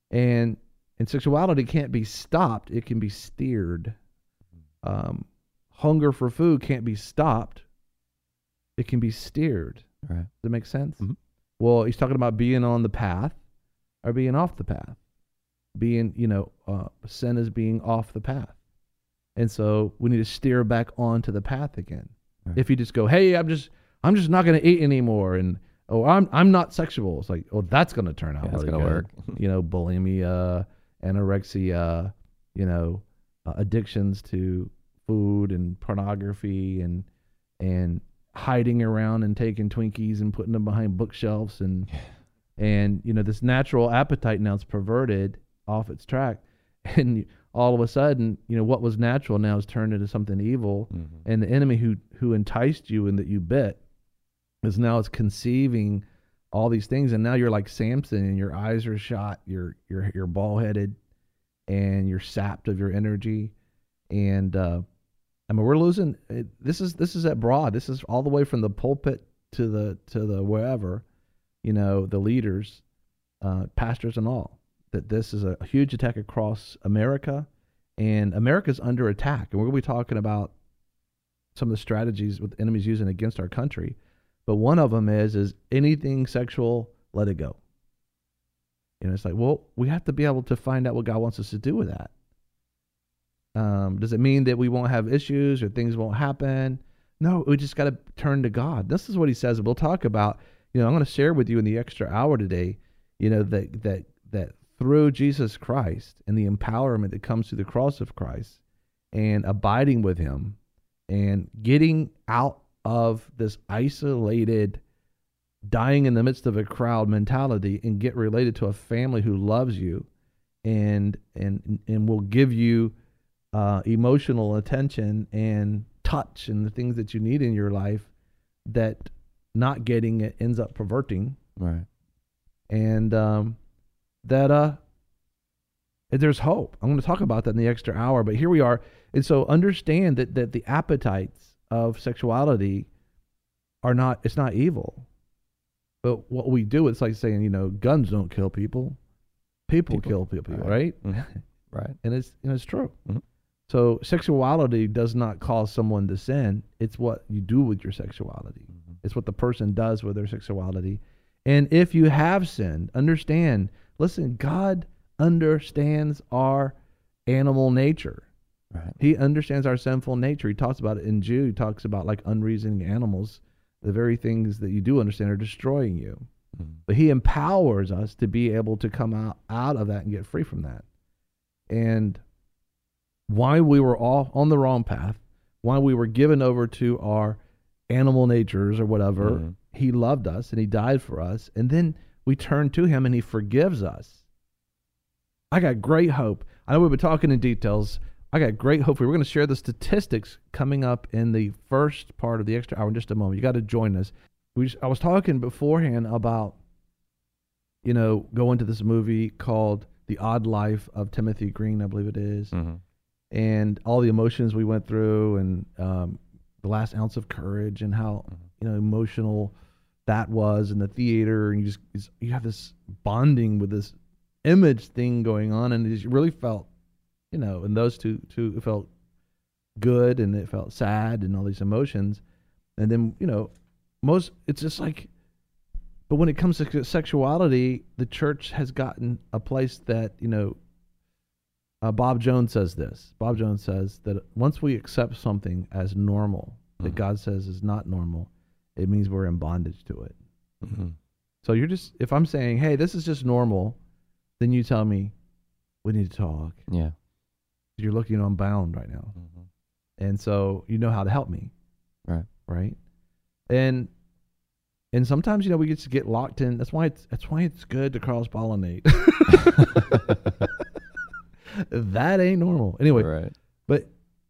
And and sexuality can't be stopped. It can be steered. Um, hunger for food can't be stopped. It can be steered. Right. Does that make sense? Mm-hmm. Well, he's talking about being on the path or being off the path. Being, you know, uh, sin is being off the path. And so we need to steer back onto the path again. Right. If you just go, hey, I'm just I'm just not going to eat anymore, and oh, I'm I'm not sexual. It's like, oh, that's going to turn out. Yeah, really that's going to work. You know, bulimia, anorexia, you know, uh, addictions to food and pornography, and and hiding around and taking Twinkies and putting them behind bookshelves, and and you know, this natural appetite now is perverted off its track, and all of a sudden, you know, what was natural now is turned into something evil, mm-hmm. and the enemy who who enticed you and that you bit is now is conceiving all these things, and now you're like Samson, and your eyes are shot, you're you're you're bald headed, and you're sapped of your energy, and uh, I mean, we're losing. It, this is this is at broad. This is all the way from the pulpit to the to the wherever, you know, the leaders, uh, pastors, and all. That this is a huge attack across America, and America's under attack. And we're going to be talking about some of the strategies with enemies using against our country. But one of them is, is anything sexual, let it go. You know, it's like, well, we have to be able to find out what God wants us to do with that. Um, does it mean that we won't have issues or things won't happen? No, we just got to turn to God. This is what he says. We'll talk about, you know, I'm going to share with you in the extra hour today, you know, that, that, that, through Jesus Christ and the empowerment that comes through the cross of Christ and abiding with him and getting out of this isolated, dying in the midst of a crowd mentality, and get related to a family who loves you and and and will give you uh, emotional attention and touch and the things that you need in your life, that not getting it ends up perverting. Right. And um that uh there's hope. I'm going to talk about that in the extra hour, but here we are. And so understand that that the appetites of sexuality are not, it's not evil. But what we do, it's like saying, you know, guns don't kill people. People, people. kill people, right? Right. Mm-hmm. Right. And it's and it's true. Mm-hmm. So sexuality does not cause someone to sin. It's what you do with your sexuality. Mm-hmm. It's what the person does with their sexuality. And if you have sinned, understand, listen, God understands our animal nature. Right. He understands our sinful nature. He talks about it in Jude. He talks about like unreasoning animals. The very things that you do understand are destroying you. Mm-hmm. But he empowers us to be able to come out, out of that and get free from that. And why we were all on the wrong path, why we were given over to our animal natures or whatever, mm-hmm. he loved us and he died for us. And then we turn to him and he forgives us. I got great hope. I know we've been talking in details. I got great hope for you. We're going to share the statistics coming up in the first part of the extra hour in just a moment. You got to join us. We just, I was talking beforehand about, you know, going to this movie called The Odd Life of Timothy Green, I believe it is. Mm-hmm. And all the emotions we went through, and um, The Last Ounce of Courage, and how, mm-hmm. you know, emotional that was in the theater. And you just, you have this bonding with this image thing going on, and it really felt, you know, and those two, two, it felt good, and it felt sad, and all these emotions. And then, you know, most, it's just like, but when it comes to sexuality, the church has gotten a place that, you know, uh, Bob Jones says this. Bob Jones says that once we accept something as normal, mm-hmm. that God says is not normal, it means we're in bondage to it. Mm-hmm. So you're just, if I'm saying, hey, this is just normal, then you tell me, we need to talk. Yeah. You're looking unbound right now. Mm-hmm. And so you know how to help me. Right. Right. And and sometimes, you know, we get to get locked in. That's why it's that's why it's good to cross pollinate. That ain't normal. Anyway, right. But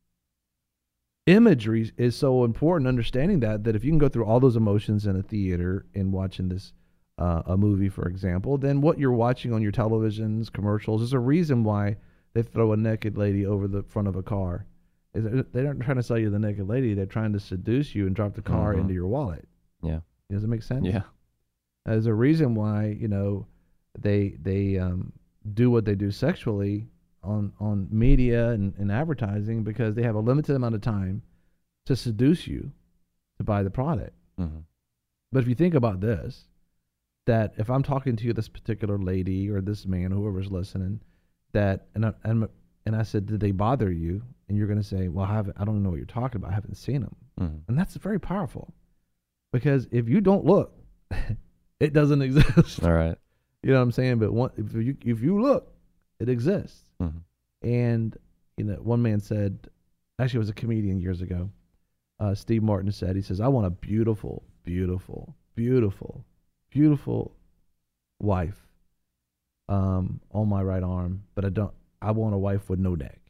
imagery is so important, understanding that that if you can go through all those emotions in a theater and watching this uh, a movie, for example, then what you're watching on your televisions, commercials, is a reason why they throw a naked lady over the front of a car. They aren't trying to sell you the naked lady. They're trying to seduce you and drop the car mm-hmm. into your wallet. Yeah. Does it make sense? Yeah. There's a reason why, you know, they they um, do what they do sexually on on media and, and advertising because they have a limited amount of time to seduce you to buy the product. Mm-hmm. But if you think about this, that if I'm talking to you, this particular lady or this man, whoever's listening, that and I, and and I said, did they bother you? And you're going to say, well, I haven't, I don't know what you're talking about. I haven't seen them. Mm-hmm. And that's very powerful because if you don't look, it doesn't exist. All right. You know what I'm saying? But one, if you if you look, it exists. Mm-hmm. And you know, one man said, actually, it was a comedian years ago. Uh, Steve Martin said, he says, I want a beautiful, beautiful, beautiful, beautiful wife um, on my right arm, but I don't. I want a wife with no neck.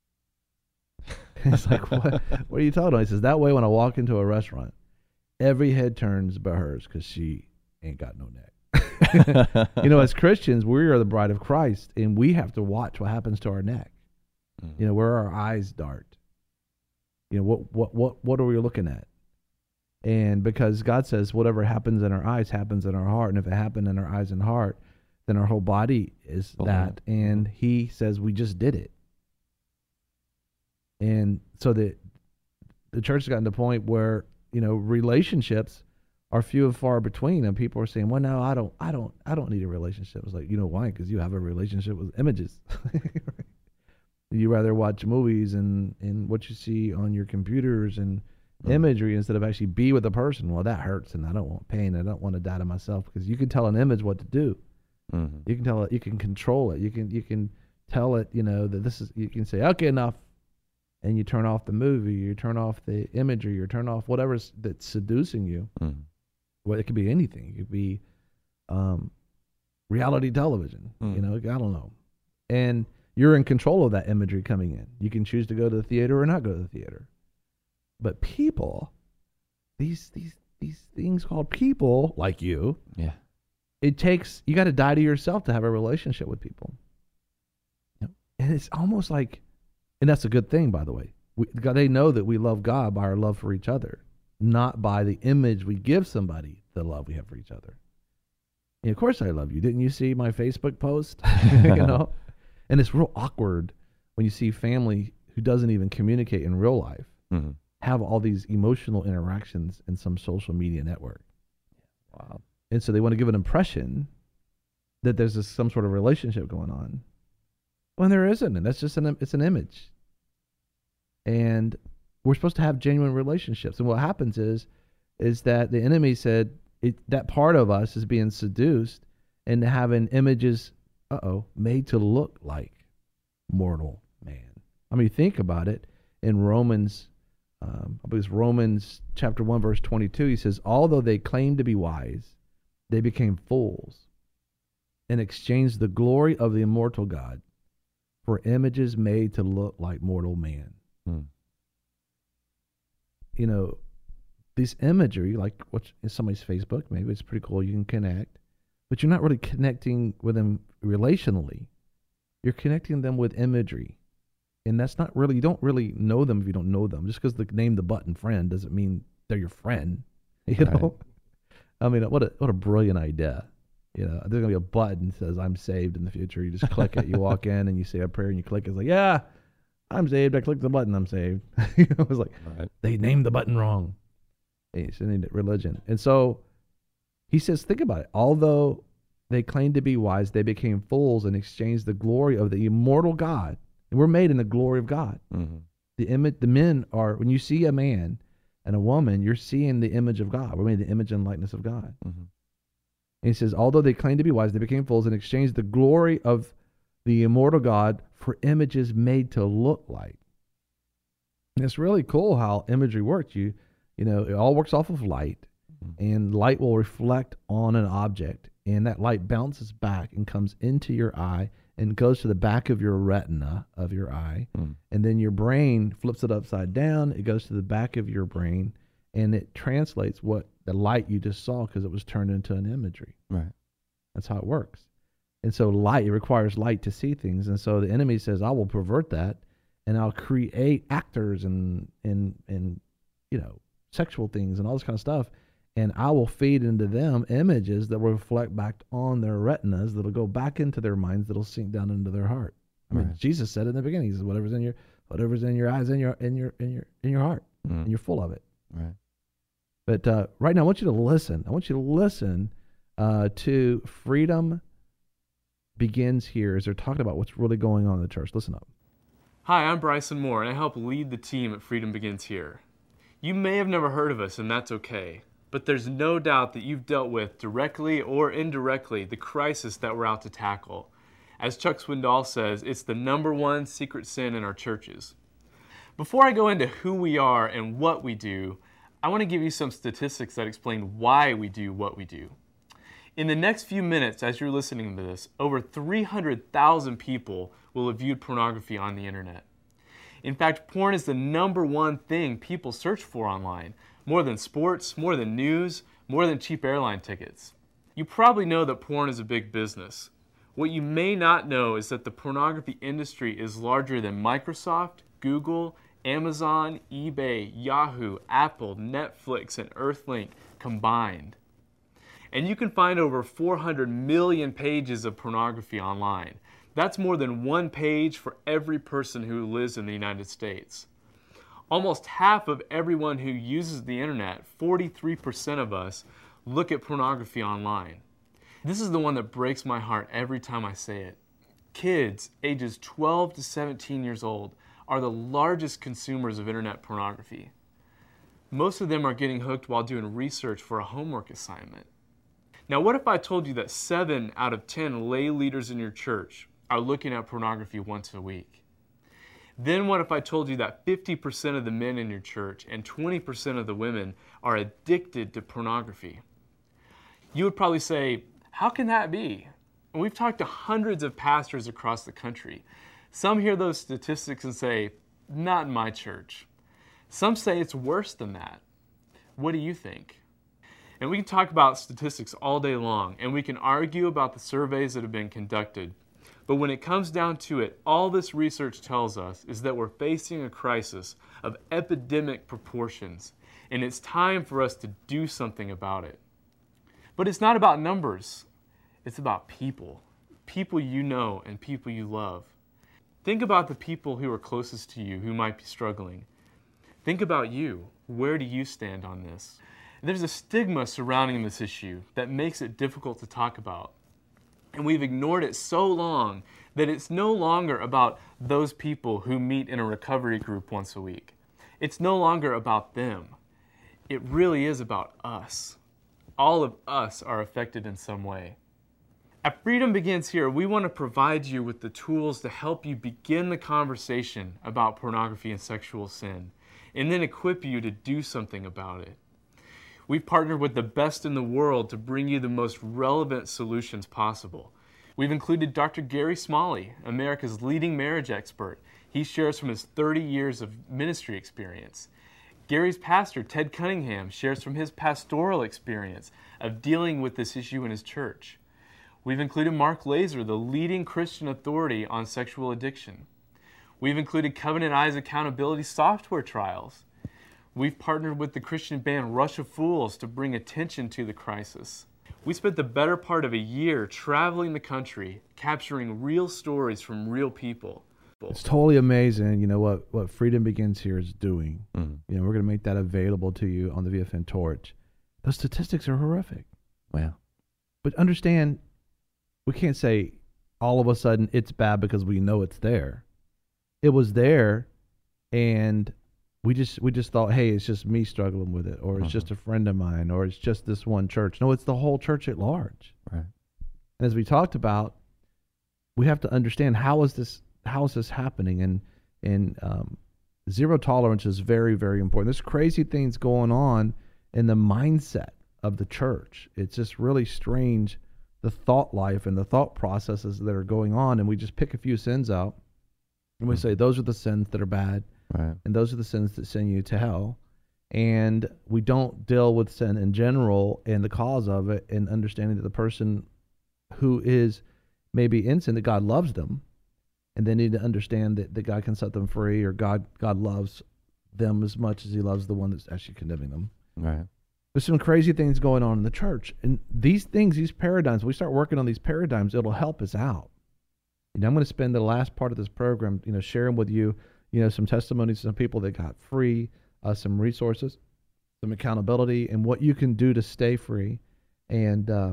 It's like, what? What are you talking about? He says, that way when I walk into a restaurant, every head turns but hers because she ain't got no neck. You know, as Christians, we are the bride of Christ, and we have to watch what happens to our neck. Mm-hmm. You know, where our eyes dart. You know, what what what what are we looking at? And because God says whatever happens in our eyes happens in our heart, and if it happened in our eyes and heart, then our whole body is oh, that. And He says we just did it. And so the the church has gotten to the point where, you know, relationships are few and far between, and people are saying, well, no, I don't, I don't, I don't need a relationship. It's like, you know why? Because you have a relationship with images. You rather watch movies and, and what you see on your computers and mm-hmm. imagery instead of actually be with a person. Well, that hurts, and I don't want pain. I don't want to die to myself, because you can tell an image what to do. Mm-hmm. You can tell it. You can control it. You can you can tell it. You know that this is. You can say, okay, enough, and you turn off the movie. You turn off the imagery. You turn off whatever's that's seducing you. Mm-hmm. Well, it could be anything. It could be um, reality television. Mm-hmm. You know, I don't know, and you're in control of that imagery coming in. You can choose to go to the theater or not go to the theater. But people, these these these things called people like you, yeah, it takes, you got to die to yourself to have a relationship with people. Yep. And it's almost like, and that's a good thing, by the way. We, they know that we love God by our love for each other, not by the image we give somebody, the love we have for each other. And of course I love you. Didn't you see my Facebook post? You know? And it's real awkward when you see family who doesn't even communicate in real life mm-hmm. have all these emotional interactions in some social media network. Wow. And so they want to give an impression that there's this, some sort of relationship going on when there isn't. And that's just an, it's an image. And we're supposed to have genuine relationships. And what happens is, is that the enemy said it, that part of us is being seduced into having images uh-oh, made to look like mortal man. I mean, think about it. In Romans, um, I believe it's Romans chapter one, verse twenty-two, he says, although they claimed to be wise, they became fools and exchanged the glory of the immortal God for images made to look like mortal man. Hmm. You know, this imagery, like what's in somebody's Facebook, maybe it's pretty cool, you can connect, but you're not really connecting with them relationally. You're connecting them with imagery. And that's not really, you don't really know them if you don't know them. Just because they name the button friend doesn't mean they're your friend. You know? Right. I mean, what a what a brilliant idea. You know, there's going to be a button that says I'm saved in the future. You just click it, you walk in and you say a prayer and you click it. It's like, yeah, I'm saved. I clicked the button, I'm saved. You know, it was like, right. They named the button wrong. It's in religion. And so he says, think about it. Although they claimed to be wise, they became fools and exchanged the glory of the immortal God. And we're made in the glory of God. Mm-hmm. The image, the men are, when you see a man and a woman, you're seeing the image of God. We're made in the image and likeness of God. Mm-hmm. And he says, although they claimed to be wise, they became fools and exchanged the glory of the immortal God for images made to look like. And it's really cool how imagery works. You, you know, it all works off of light, mm-hmm. and light will reflect on an object. And that light bounces back and comes into your eye and goes to the back of your retina of your eye. Mm. And then your brain flips it upside down. It goes to the back of your brain, and it translates what the light you just saw because it was turned into an imagery. Right. That's how it works. And so light, it requires light to see things. And so the enemy says, I will pervert that, and I'll create actors and, and, and you know, sexual things and all this kind of stuff. and I will feed into them images that will reflect back on their retinas, that'll go back into their minds, that'll sink down into their heart. I mean, Right. Jesus said in the beginning, he says, whatever's in your, whatever's in your eyes, in your, in your, in your, in your heart, Mm. and you're full of it. Right. But uh, right now, I want you to listen. I want you to listen uh, to Freedom Begins Here as they're talking about what's really going on in the church. Listen up. Hi, I'm Bryson Moore, and I help lead the team at Freedom Begins Here. You may have never heard of us, and that's okay. But there's no doubt that you've dealt with, directly or indirectly, the crisis that we're out to tackle. As Chuck Swindoll says, it's the number one secret sin in our churches. Before I go into who we are and what we do, I want to give you some statistics that explain why we do what we do. In the next few minutes, as you're listening to this, over three hundred thousand people will have viewed pornography on the internet. In fact, porn is the number one thing people search for online, more than sports, more than news, more than cheap airline tickets. You probably know that porn is a big business. What you may not know is that the pornography industry is larger than Microsoft, Google, Amazon, eBay, Yahoo, Apple, Netflix, and Earthlink combined. And you can find over four hundred million pages of pornography online. That's more than one page for every person who lives in the United States. Almost half of everyone who uses the internet, forty-three percent of us, look at pornography online. This is the one that breaks my heart every time I say it. Kids ages twelve to seventeen years old are the largest consumers of internet pornography. Most of them are getting hooked while doing research for a homework assignment. Now, what if I told you that seven out of ten lay leaders in your church are looking at pornography once a week? Then what if I told you that fifty percent of the men in your church and twenty percent of the women are addicted to pornography? You would probably say, how can that be? And we've talked to hundreds of pastors across the country. Some hear those statistics and say, not in my church. Some say it's worse than that. What do you think? And we can talk about statistics all day long, and we can argue about the surveys that have been conducted. But when it comes down to it, all this research tells us is that we're facing a crisis of epidemic proportions, and it's time for us to do something about it. But it's not about numbers. It's about people. People you know and people you love. Think about the people who are closest to you who might be struggling. Think about you. Where do you stand on this? There's a stigma surrounding this issue that makes it difficult to talk about. And we've ignored it so long that it's no longer about those people who meet in a recovery group once a week. It's no longer about them. It really is about us. All of us are affected in some way. At Freedom Begins Here, we want to provide you with the tools to help you begin the conversation about pornography and sexual sin, and then equip you to do something about it. We've partnered with the best in the world to bring you the most relevant solutions possible. We've included Doctor Gary Smalley, America's leading marriage expert. He shares from his thirty years of ministry experience. Gary's pastor, Ted Cunningham, shares from his pastoral experience of dealing with this issue in his church. We've included Mark Laser, the leading Christian authority on sexual addiction. We've included Covenant Eyes Accountability software trials. We've partnered with the Christian band Rush of Fools to bring attention to the crisis. We spent the better part of a year traveling the country, capturing real stories from real people. It's totally amazing, you know, what, what Freedom Begins Here is doing. Mm-hmm. You know, we're going to make that available to you on the V F N Torch. Those statistics are horrific. Wow. But understand, we can't say all of a sudden it's bad because we know it's there. It was there, and we just we just thought, hey, it's just me struggling with it, or it's uh-huh. just a friend of mine, or it's just this one church. No, it's the whole church at large. Right. And as we talked about, we have to understand how is this how is this happening, and and um, zero tolerance is very, very important. There's crazy things going on in the mindset of the church. It's just really strange, the thought life and the thought processes that are going on, and we just pick a few sins out, and we mm-hmm. say those are the sins that are bad, right. and those are the sins that send you to hell, and we don't deal with sin in general and the cause of it, and understanding that the person who is maybe in sin, that God loves them, and they need to understand that, that God can set them free, or God God loves them as much as he loves the one that's actually condemning them. Right. There's some crazy things going on in the church. And these things, these paradigms, we start working on these paradigms, it'll help us out. And I'm going to spend the last part of this program, you know, sharing with you, you know, some testimonies, some people that got free, uh, some resources, some accountability, and what you can do to stay free, and uh,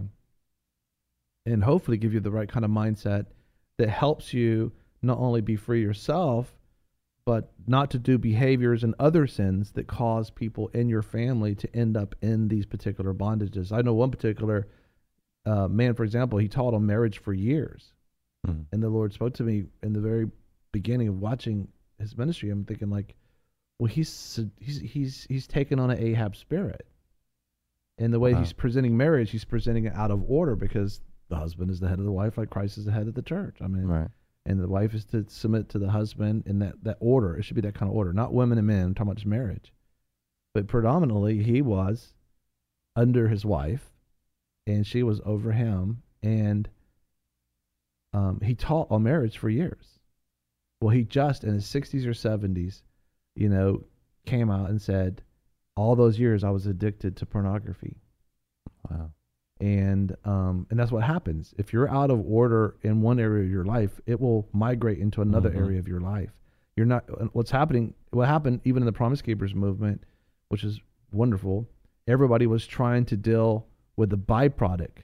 and hopefully give you the right kind of mindset that helps you not only be free yourself, but not to do behaviors and other sins that cause people in your family to end up in these particular bondages. I know one particular uh, man, for example, he taught on marriage for years. Mm-hmm. And the Lord spoke to me in the very beginning of watching his ministry. I'm thinking like, well, he's he's he's he's taken on an Ahab spirit. And the way wow. he's presenting marriage, he's presenting it out of order, because the husband is the head of the wife, like Christ is the head of the church. I mean, right. And the wife is to submit to the husband in that, that order. It should be that kind of order, not women and men. I'm talking about just marriage. But predominantly, he was under his wife, and she was over him. And um, he taught on marriage for years. Well, he just, in his sixties or seventies, you know, came out and said, all those years I was addicted to pornography. Wow. And um, and that's what happens. If you're out of order in one area of your life, it will migrate into another mm-hmm. area of your life. You're not. What's happening? What happened even in the Promise Keepers movement, which is wonderful. Everybody was trying to deal with the byproduct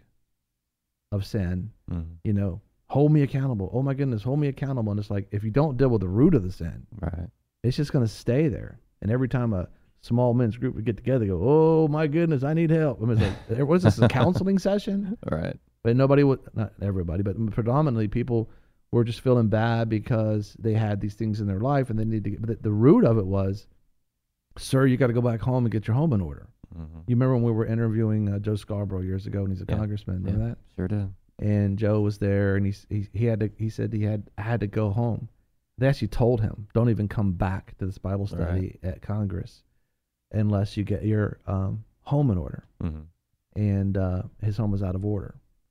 of sin. Mm-hmm. You know, hold me accountable. Oh my goodness, hold me accountable. And it's like, if you don't deal with the root of the sin, right, it's just going to stay there. And every time a small men's group would get together, go, oh my goodness, I need help. I mean, it's like, what is this, a counseling session? Right. But nobody would, not everybody, but predominantly people were just feeling bad because they had these things in their life, and they need to get, but the root of it was, sir, you got to go back home and get your home in order. Mm-hmm. You remember when we were interviewing uh, Joe Scarborough years ago, and he's a yeah. congressman, remember yeah. that? Sure did. And Joe was there, and he, he, he had to, he said he had, had to go home. They actually told him, don't even come back to this Bible study right. at Congress unless you get your um, home in order. Mm-hmm. And uh, his home was out of order.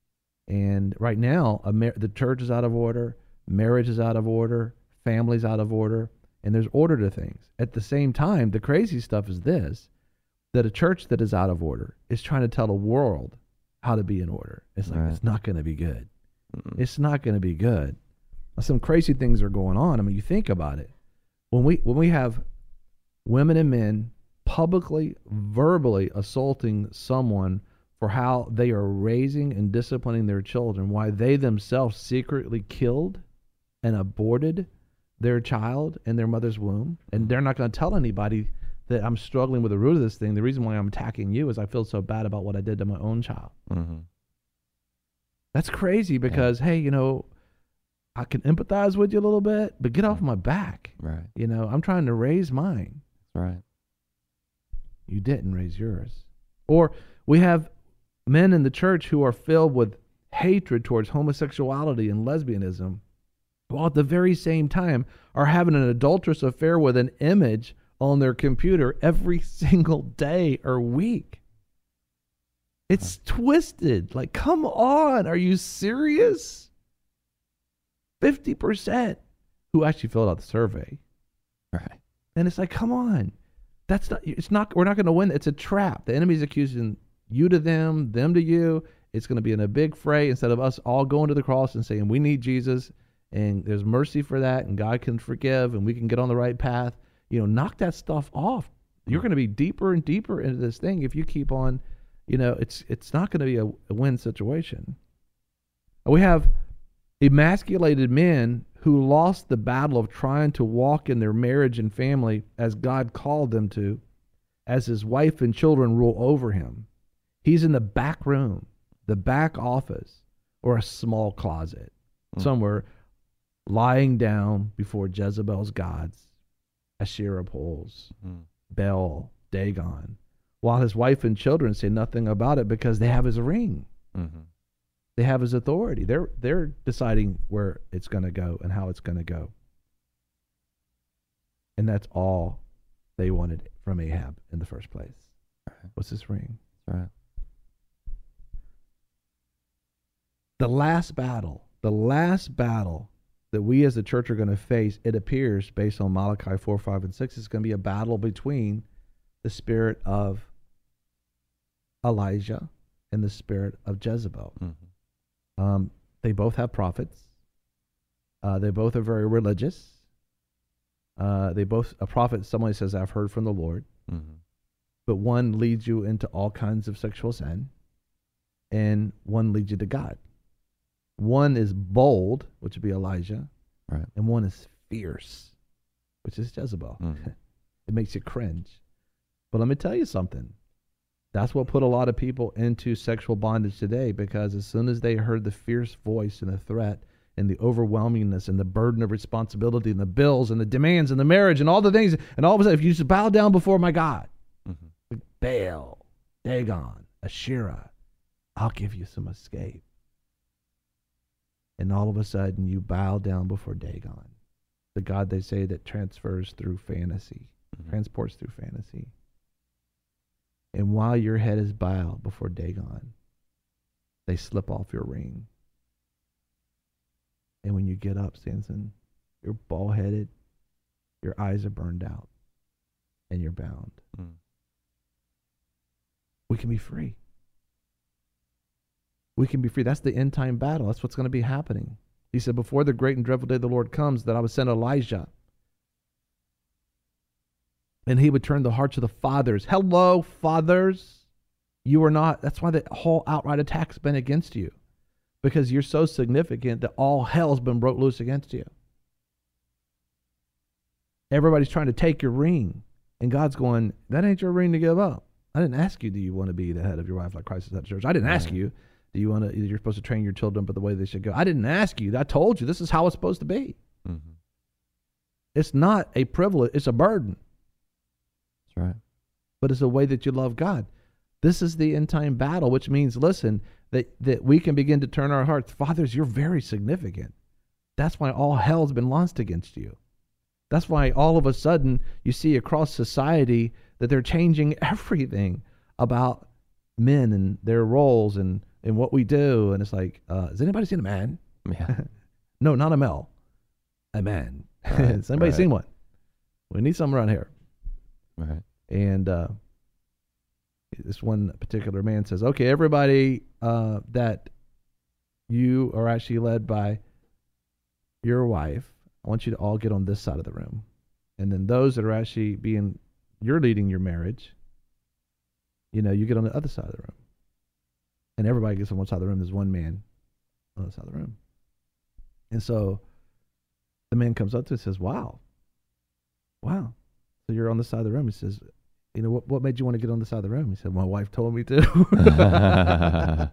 And right now, mar- the church is out of order, marriage is out of order, family's out of order, and there's order to things. At the same time, the crazy stuff is this, that a church that is out of order is trying to tell the world how to be in order. It's like, right. it's not going to be good. Mm-mm. It's not going to be good. Some crazy things are going on. I mean, you think about it. When we when we have women and men publicly, verbally assaulting someone for how they are raising and disciplining their children, why they themselves secretly killed and aborted their child in their mother's womb, and they're not going to tell anybody that I'm struggling with the root of this thing. The reason why I'm attacking you is I feel so bad about what I did to my own child. Mm-hmm. That's crazy because, yeah. hey, you know, I can empathize with you a little bit, but get off my back. Right. You know, I'm trying to raise mine. Right. You didn't raise yours. Or we have men in the church who are filled with hatred towards homosexuality and lesbianism, while at the very same time are having an adulterous affair with an image on their computer every single day or week. It's huh. twisted. Like, come on. Are you serious? fifty percent who actually filled out the survey. Right. And it's like, come on. That's not, it's not, we're not going to win. It's a trap. The enemy's accusing you to them, them to you. It's going to be in a big fray instead of us all going to the cross and saying, we need Jesus and there's mercy for that and God can forgive and we can get on the right path. You know, knock that stuff off. You're going to be deeper and deeper into this thing if you keep on, you know, it's, it's not going to be a, a win situation. We have emasculated men who lost the battle of trying to walk in their marriage and family as God called them to, as his wife and children rule over him. He's in the back room, the back office, or a small closet, mm. somewhere lying down before Jezebel's gods, Asherah poles, mm. Baal, Dagon, while his wife and children say nothing about it because they have his ring. Mm-hmm. They have his authority. They're they're deciding where it's going to go and how it's going to go. And that's all they wanted from Ahab in the first place. Right. What's his ring? Right. The last battle, the last battle that we as a church are going to face, it appears, based on Malachi four, five, and six, is going to be a battle between the spirit of Elijah and the spirit of Jezebel. Mm-hmm. Um, they both have prophets. Uh, they both are very religious. Uh, they both, a prophet, somebody says, I've heard from the Lord. Mm-hmm. But one leads you into all kinds of sexual sin, and one leads you to God. One is bold, which would be Elijah, right, and one is fierce, which is Jezebel. Mm-hmm. It makes you cringe. But let me tell you something. That's what put a lot of people into sexual bondage today, because as soon as they heard the fierce voice and the threat and the overwhelmingness and the burden of responsibility and the bills and the demands and the marriage and all the things, and all of a sudden, if you just bow down before my God, mm-hmm. like Baal, Dagon, Asherah, I'll give you some escape. And all of a sudden, you bow down before Dagon, the God they say that transfers through fantasy, mm-hmm. transports through fantasy. And while your head is bowed before Dagon, they slip off your ring. And when you get up, Samson, you're bald-headed, your eyes are burned out, and you're bound. Mm. We can be free. We can be free. That's the end-time battle. That's what's going to be happening. He said, before the great and dreadful day of the Lord comes, that I would send Elijah. And he would turn the hearts of the fathers. Hello, fathers. You are not. That's why the whole outright attack's been against you. Because you're so significant that all hell's been broke loose against you. Everybody's trying to take your ring. And God's going, that ain't your ring to give up. I didn't ask you, do you want to be the head of your wife like Christ is head of the church? I didn't ask you, do you want to, you're supposed to train your children but the way they should go. I didn't ask you. I told you this is how it's supposed to be. Mm-hmm. It's not a privilege. It's a burden. That's right. But it's a way that you love God. This is the end time battle, which means, listen, that, that we can begin to turn our hearts. Fathers, you're very significant. That's why all hell's been launched against you. That's why all of a sudden you see across society that they're changing everything about men and their roles and, and what we do. And it's like, uh, has anybody seen a man? Yeah. No, not a male. A man. Right, has anybody right. seen one? We need some around here. Right. And uh, this one particular man says, okay, everybody uh, that you are actually led by your wife, I want you to all get on this side of the room. And then those that are actually being, you're leading your marriage, you know, you get on the other side of the room. And everybody gets on one side of the room. There's one man on the other side of the room. And so the man comes up to us and says, wow, wow. So you're on the side of the room. He says, you know, what, what made you want to get on the side of the room? He said, my wife told me to.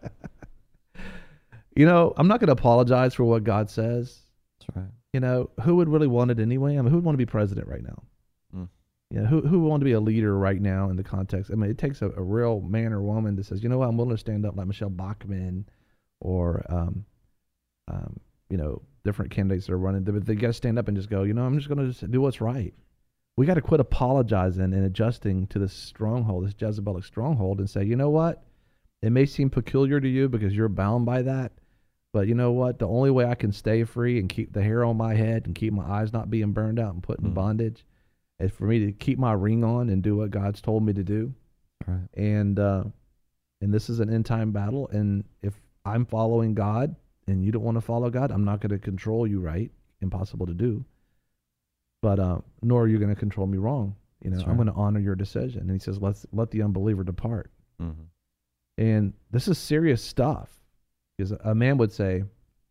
You know, I'm not going to apologize for what God says. That's right. You know, who would really want it anyway? I mean, who would want to be president right now? Mm. You know, who who would want to be a leader right now in the context? I mean, it takes a, a real man or woman that says, you know what, I'm willing to stand up like Michelle Bachmann or, um, um, you know, different candidates that are running. They, they got to stand up and just go, you know, I'm just going to do what's right. We got to quit apologizing and adjusting to this stronghold, this Jezebelic stronghold, and say, you know what? It may seem peculiar to you because you're bound by that. But you know what? The only way I can stay free and keep the hair on my head and keep my eyes not being burned out and put in mm. bondage is for me to keep my ring on and do what God's told me to do. Right. And uh, and this is an end time battle. And if I'm following God and you don't want to follow God, I'm not going to control you right. Impossible to do. But uh, nor are you going to control me wrong. You know, That's I'm right. going to honor your decision. And he says, let's let the unbeliever depart. Mm-hmm. And this is serious stuff. Because a man would say,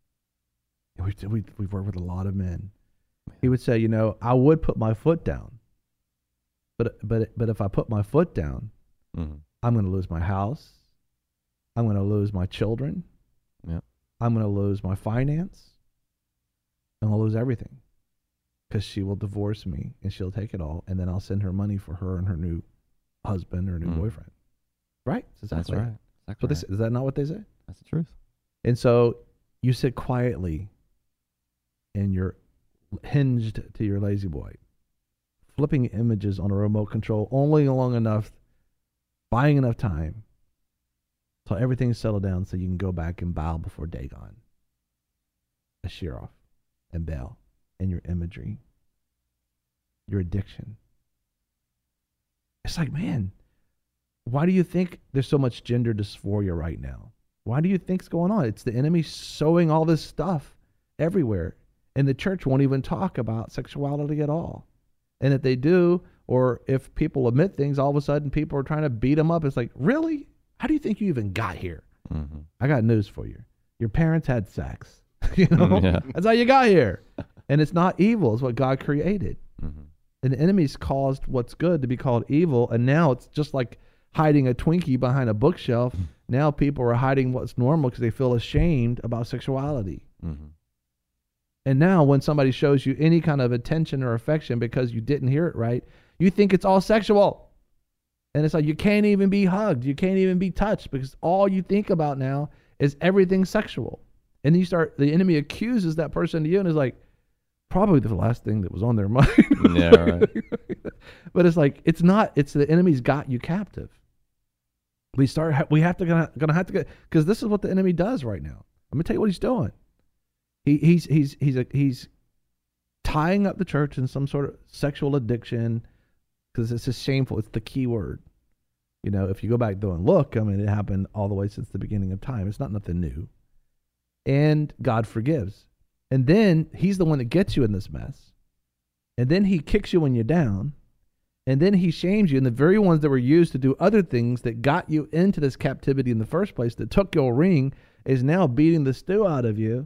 we, we, we've worked with a lot of men. He would say, you know, I would put my foot down. But but but if I put my foot down, mm-hmm. I'm going to lose my house. I'm going to lose my children. Yeah. I'm going to lose my finance. I'm going to lose everything. Because she will divorce me and she'll take it all. And then I'll send her money for her and her new husband or new mm. boyfriend. Right? That's exactly right. That's exactly what they, is that not what they say? That's the truth. And so you sit quietly and you're hinged to your lazy boy, flipping images on a remote control only long enough, buying enough time till everything's settled down so you can go back and bow before Dagon, Asherah, and Baal, and your imagery, your addiction. It's like, man, Why do you think there's so much gender dysphoria right now? Why do you think's going on? It's the enemy sowing all this stuff everywhere. And the church won't even talk about sexuality at all. And if they do, or if people admit things, all of a sudden people are trying to beat them up. It's like, really? How do you think you even got here? Mm-hmm. I got news for you. Your parents had sex. You know? Yeah. That's how you got here. And it's not evil. It's what God created. Mm-hmm. And the enemy's caused what's good to be called evil. And now it's just like hiding a Twinkie behind a bookshelf. Now people are hiding what's normal because they feel ashamed about sexuality. Mm-hmm. And now when somebody shows you any kind of attention or affection because you didn't hear it right, you think it's all sexual. And it's like you can't even be hugged. You can't even be touched because all you think about now is everything sexual. And then you start, the enemy accuses that person to you and is like, probably the last thing that was on their mind. Yeah, right. But it's like, it's not, it's the enemy's got you captive. We start, we have to, gonna, gonna have to get, because this is what the enemy does right now. I'm going to tell you what he's doing. He, he's, he's, he's, a, he's tying up the church in some sort of sexual addiction because it's just shameful. It's the key word. You know, if you go back though and look, I mean, it happened all the way since the beginning of time. It's not nothing new. And God forgives. And then he's the one that gets you in this mess. And then he kicks you when you're down. And then he shames you. And the very ones that were used to do other things that got you into this captivity in the first place, that took your ring, is now beating the stew out of you.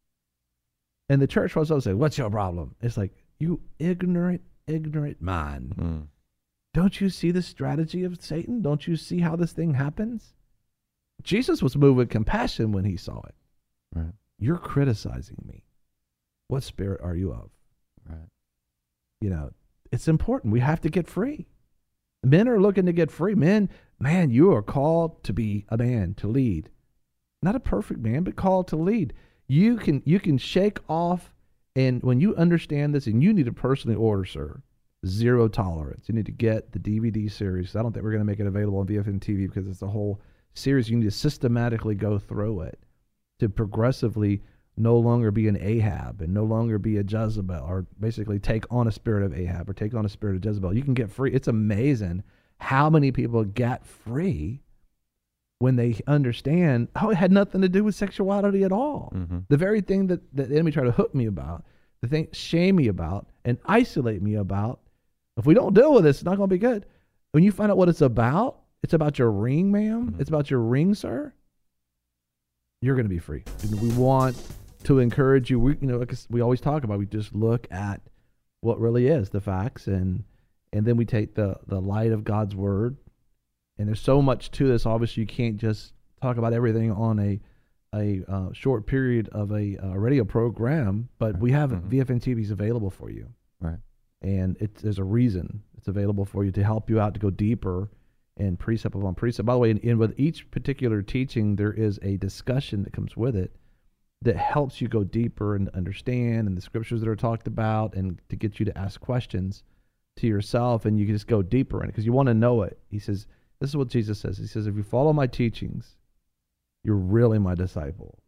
And the church was also say, what's your problem? It's like, you ignorant, ignorant mind. Mm. Don't you see the strategy of Satan? Don't you see how this thing happens? Jesus was moved with compassion when he saw it. Right. You're criticizing me. What spirit are you of? Right. You know, it's important. We have to get free. Men are looking to get free. Men, man, you are called to be a man, to lead. Not a perfect man, but called to lead. You can you can shake off, and when you understand this, and you need to personally order, sir, Zero Tolerance. You need to get the D V D series. I don't think we're going to make it available on V F N T V because it's a whole series. You need to systematically go through it to progressively no longer be an Ahab and no longer be a Jezebel, or basically take on a spirit of Ahab or take on a spirit of Jezebel. You can get free. It's amazing how many people get free when they understand, oh, it had nothing to do with sexuality at all. Mm-hmm. The very thing that, that the enemy tried to hook me about, the thing, shame me about, and isolate me about, if we don't deal with this, it's not going to be good. When you find out what it's about, it's about your ring, ma'am. Mm-hmm. It's about your ring, sir. You're going to be free. And we want to encourage you. We, you know, like we always talk about, we just look at what really is the facts, and and then we take the the light of God's word. And there's so much to this. Obviously, you can't just talk about everything on a a uh, short period of a uh, radio program. But we have mm-hmm. V F N T V's available for you, right? And it's there's a reason it's available for you to help you out to go deeper and precept upon precept. By the way, in, in with each particular teaching, there is a discussion that comes with it that helps you go deeper and understand, and the scriptures that are talked about, and to get you to ask questions to yourself, and you can just go deeper in it because you want to know it. He says, this is what Jesus says. He says, if you follow my teachings, you're really my disciple.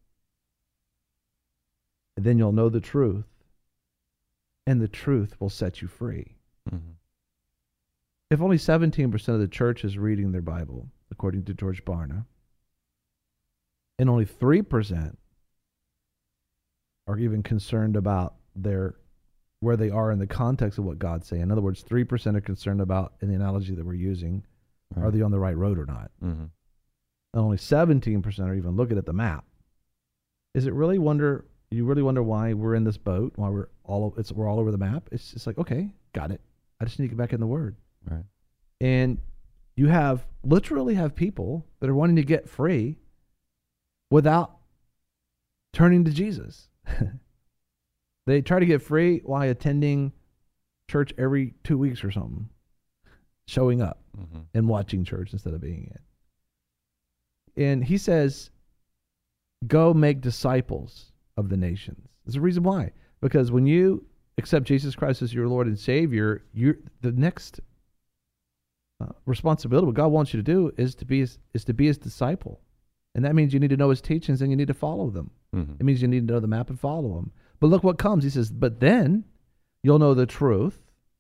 And then you'll know the truth, and the truth will set you free. Mm-hmm. If only seventeen percent of the church is reading their Bible, according to George Barna, and only three percent are even concerned about their where they are in the context of what God's saying. In other words, three percent are concerned about, in the analogy that we're using, right. are they on the right road or not? Mm-hmm. And only seventeen percent are even looking at the map. Is it really wonder, you really wonder why we're in this boat, why we're all, it's, we're all over the map? It's just like, okay, got it. I just need to get back in the Word. Right. And you have, literally have people that are wanting to get free without turning to Jesus. They try to get free while attending church every two weeks or something, showing up mm-hmm. and watching church instead of being it. And he says, go make disciples of the nations. There's a reason why. Because when you accept Jesus Christ as your Lord and Savior, you're, the next uh, responsibility, what God wants you to do is to be his, is to be his disciple. And that means you need to know his teachings and you need to follow them. Mm-hmm. It means you need to know the map and follow him. But look what comes. He says, but then you'll know the truth,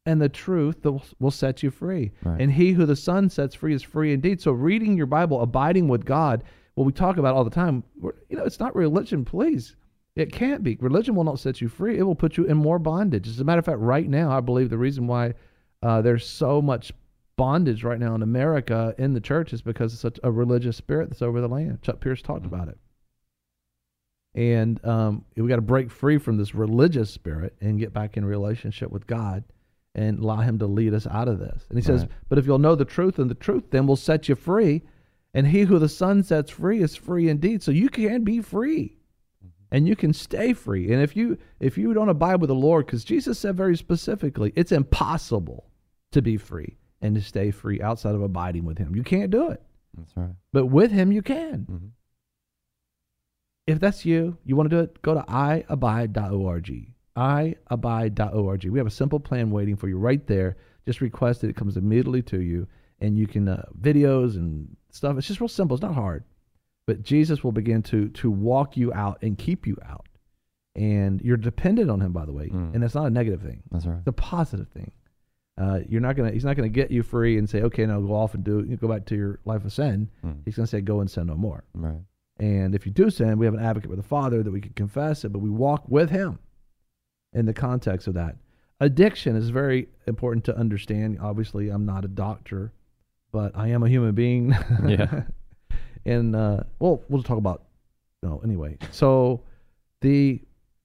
and the truth will, will set you free. Right. And he who the Son sets free is free indeed. So reading your Bible, abiding with God, what we talk about all the time, you know, it's not religion, please. It can't be. Religion will not set you free. It will put you in more bondage. As a matter of fact, right now, I believe the reason why uh, there's so much bondage right now in America in the church is because of such a religious spirit that's over the land. Chuck Pierce talked Mm-hmm. about it. And um, we got to break free from this religious spirit and get back in relationship with God and allow him to lead us out of this. And he says, Right. but if you'll know the truth, and the truth then will set you free, and he who the Son sets free is free indeed. So you can be free. And you can stay free. And if you if you don't abide with the Lord, because Jesus said very specifically, it's impossible to be free and to stay free outside of abiding with him. You can't do it. That's right. But with him, you can. Mm-hmm. If that's you, you want to do it, go to i abide dot org. i abide dot org. We have a simple plan waiting for you right there. Just request it. It comes immediately to you. And you can, uh, videos and stuff. It's just real simple. It's not hard. But Jesus will begin to to walk you out and keep you out. And you're dependent on him, by the way. Mm. And that's not a negative thing. That's right. It's a positive thing. Uh, you're not gonna. He's not gonna get you free and say, okay, now go off and do. You go back to your life of sin. Mm. He's gonna say, go and sin no more. Right. And if you do sin, we have an advocate with the Father that we can confess it, but we walk with him in the context of that. Addiction is very important to understand. Obviously, I'm not a doctor, but I am a human being. Yeah. And, uh, well, we'll talk about, no, anyway. So, the,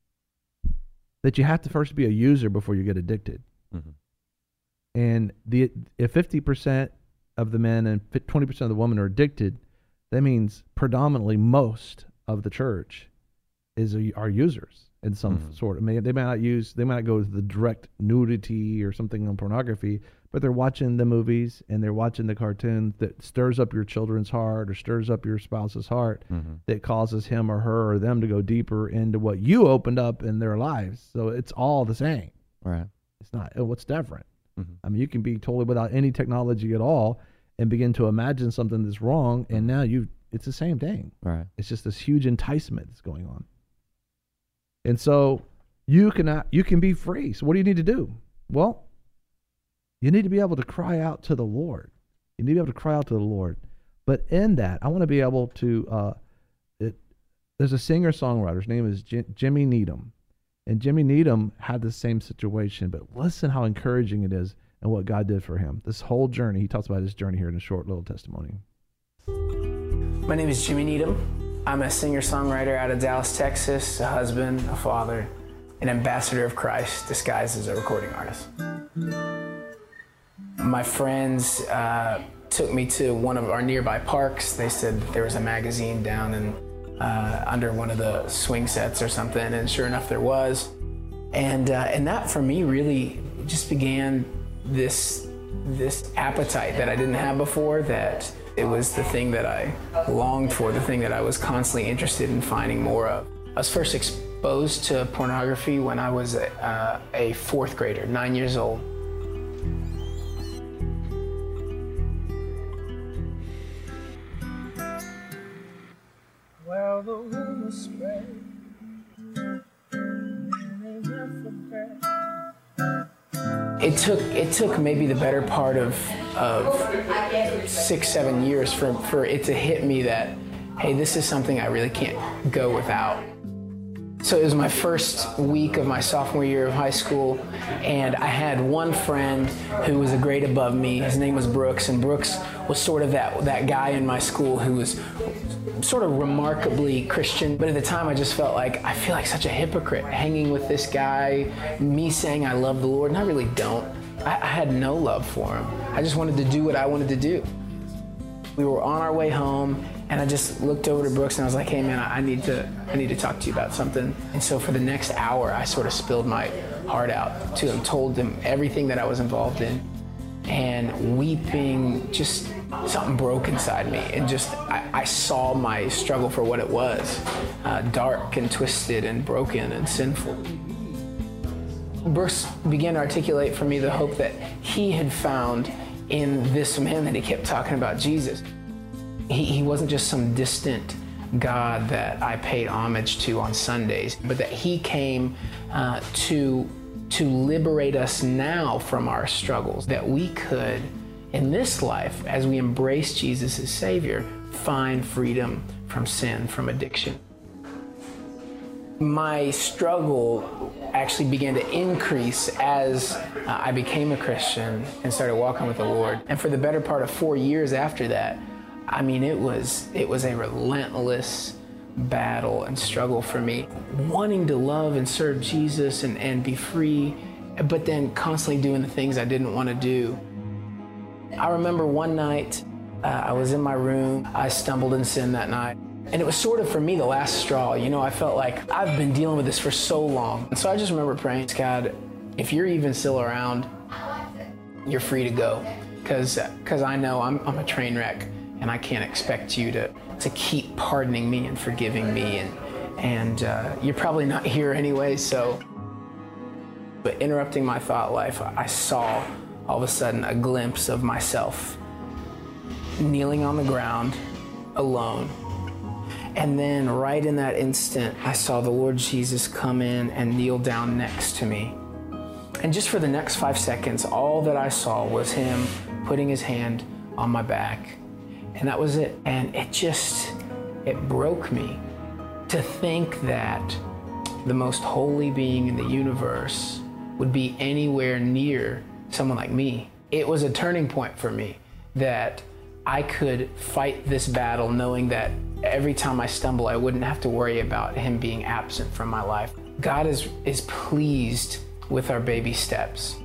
that you have to first be a user before you get addicted. Mm-hmm. And the if fifty percent of the men and twenty percent of the women are addicted, that means predominantly most of the church is a, are users in some Mm-hmm. sort. I mean, they may not use, they might not go to the direct nudity or something on pornography, but they're watching the movies and they're watching the cartoons that stirs up your children's heart or stirs up your spouse's heart, Mm-hmm. that causes him or her or them to go deeper into what you opened up in their lives. So it's all the same. Right. It's not, oh, what's different? Mm-hmm. I mean, you can be totally without any technology at all and begin to imagine something that's wrong, and now you it's the same thing. Right. It's just this huge enticement that's going on. And so you cannot you can be free. So what do you need to do? Well, you need to be able to cry out to the Lord. You need to be able to cry out to the Lord. But in that, I want to be able to uh, it, there's a singer-songwriter. His name is J- Jimmy Needham. And Jimmy Needham had the same situation, but listen how encouraging it is and what God did for him. This whole journey, he talks about his journey here in a short little testimony. My name is Jimmy Needham. I'm a singer-songwriter out of Dallas, Texas, a husband, a father, an ambassador of Christ disguised as a recording artist. My friends uh, took me to one of our nearby parks. They said that there was a magazine down in Uh, under one of the swing sets or something, and sure enough there was. And uh, and that for me really just began this this appetite that I didn't have before, that it was the thing that I longed for, the thing that I was constantly interested in finding more of. I was first exposed to pornography when I was a, uh, a fourth grader, nine years old. Well, the rumors spread, It took it took maybe the better part of of six, seven years for, for it to hit me that, hey, this is something I really can't go without. So it was my first week of my sophomore year of high school, and I had one friend who was a grade above me. His name was Brooks, and Brooks was sort of that, that guy in my school who was sort of remarkably Christian, but at the time I just felt like, I feel like such a hypocrite hanging with this guy, me saying I love the Lord, and I really don't. I, I had no love for him. I just wanted to do what I wanted to do. We were on our way home, and I just looked over to Brooks and I was like, hey man, I need to I need to talk to you about something. And so for the next hour, I sort of spilled my heart out to him, told him everything that I was involved in, and weeping, just something broke inside me, and just I, I saw my struggle for what it was, uh, dark and twisted and broken and sinful. Brooks began to articulate for me the hope that he had found in this man that he kept talking about, Jesus. He, he wasn't just some distant God that I paid homage to on Sundays, but that he came uh, to to liberate us now from our struggles, that we could, in this life, as we embrace Jesus as Savior, find freedom from sin, from addiction. My struggle actually began to increase as uh, I became a Christian and started walking with the Lord. And for the better part of four years after that, I mean, it was it was a relentless battle and struggle for me, wanting to love and serve Jesus and, and be free, but then constantly doing the things I didn't want to do. I remember one night, uh, I was in my room, I stumbled in sin that night. And it was sort of, for me, the last straw. You know, I felt like I've been dealing with this for so long. And so I just remember praying, God, if you're even still around, you're free to go. Because because I know I'm, I'm a train wreck, and I can't expect you to, to keep pardoning me and forgiving me. And, and uh, you're probably not here anyway, so. But interrupting my thought life, I saw all of a sudden a glimpse of myself kneeling on the ground, alone. And then right in that instant, I saw the Lord Jesus come in and kneel down next to me. And just for the next five seconds, all that I saw was him putting his hand on my back. And that was it. And it just, it broke me to think that the most holy being in the universe would be anywhere near someone like me. It was a turning point for me that I could fight this battle knowing that every time I stumble, I wouldn't have to worry about him being absent from my life. God is, is pleased with our baby steps.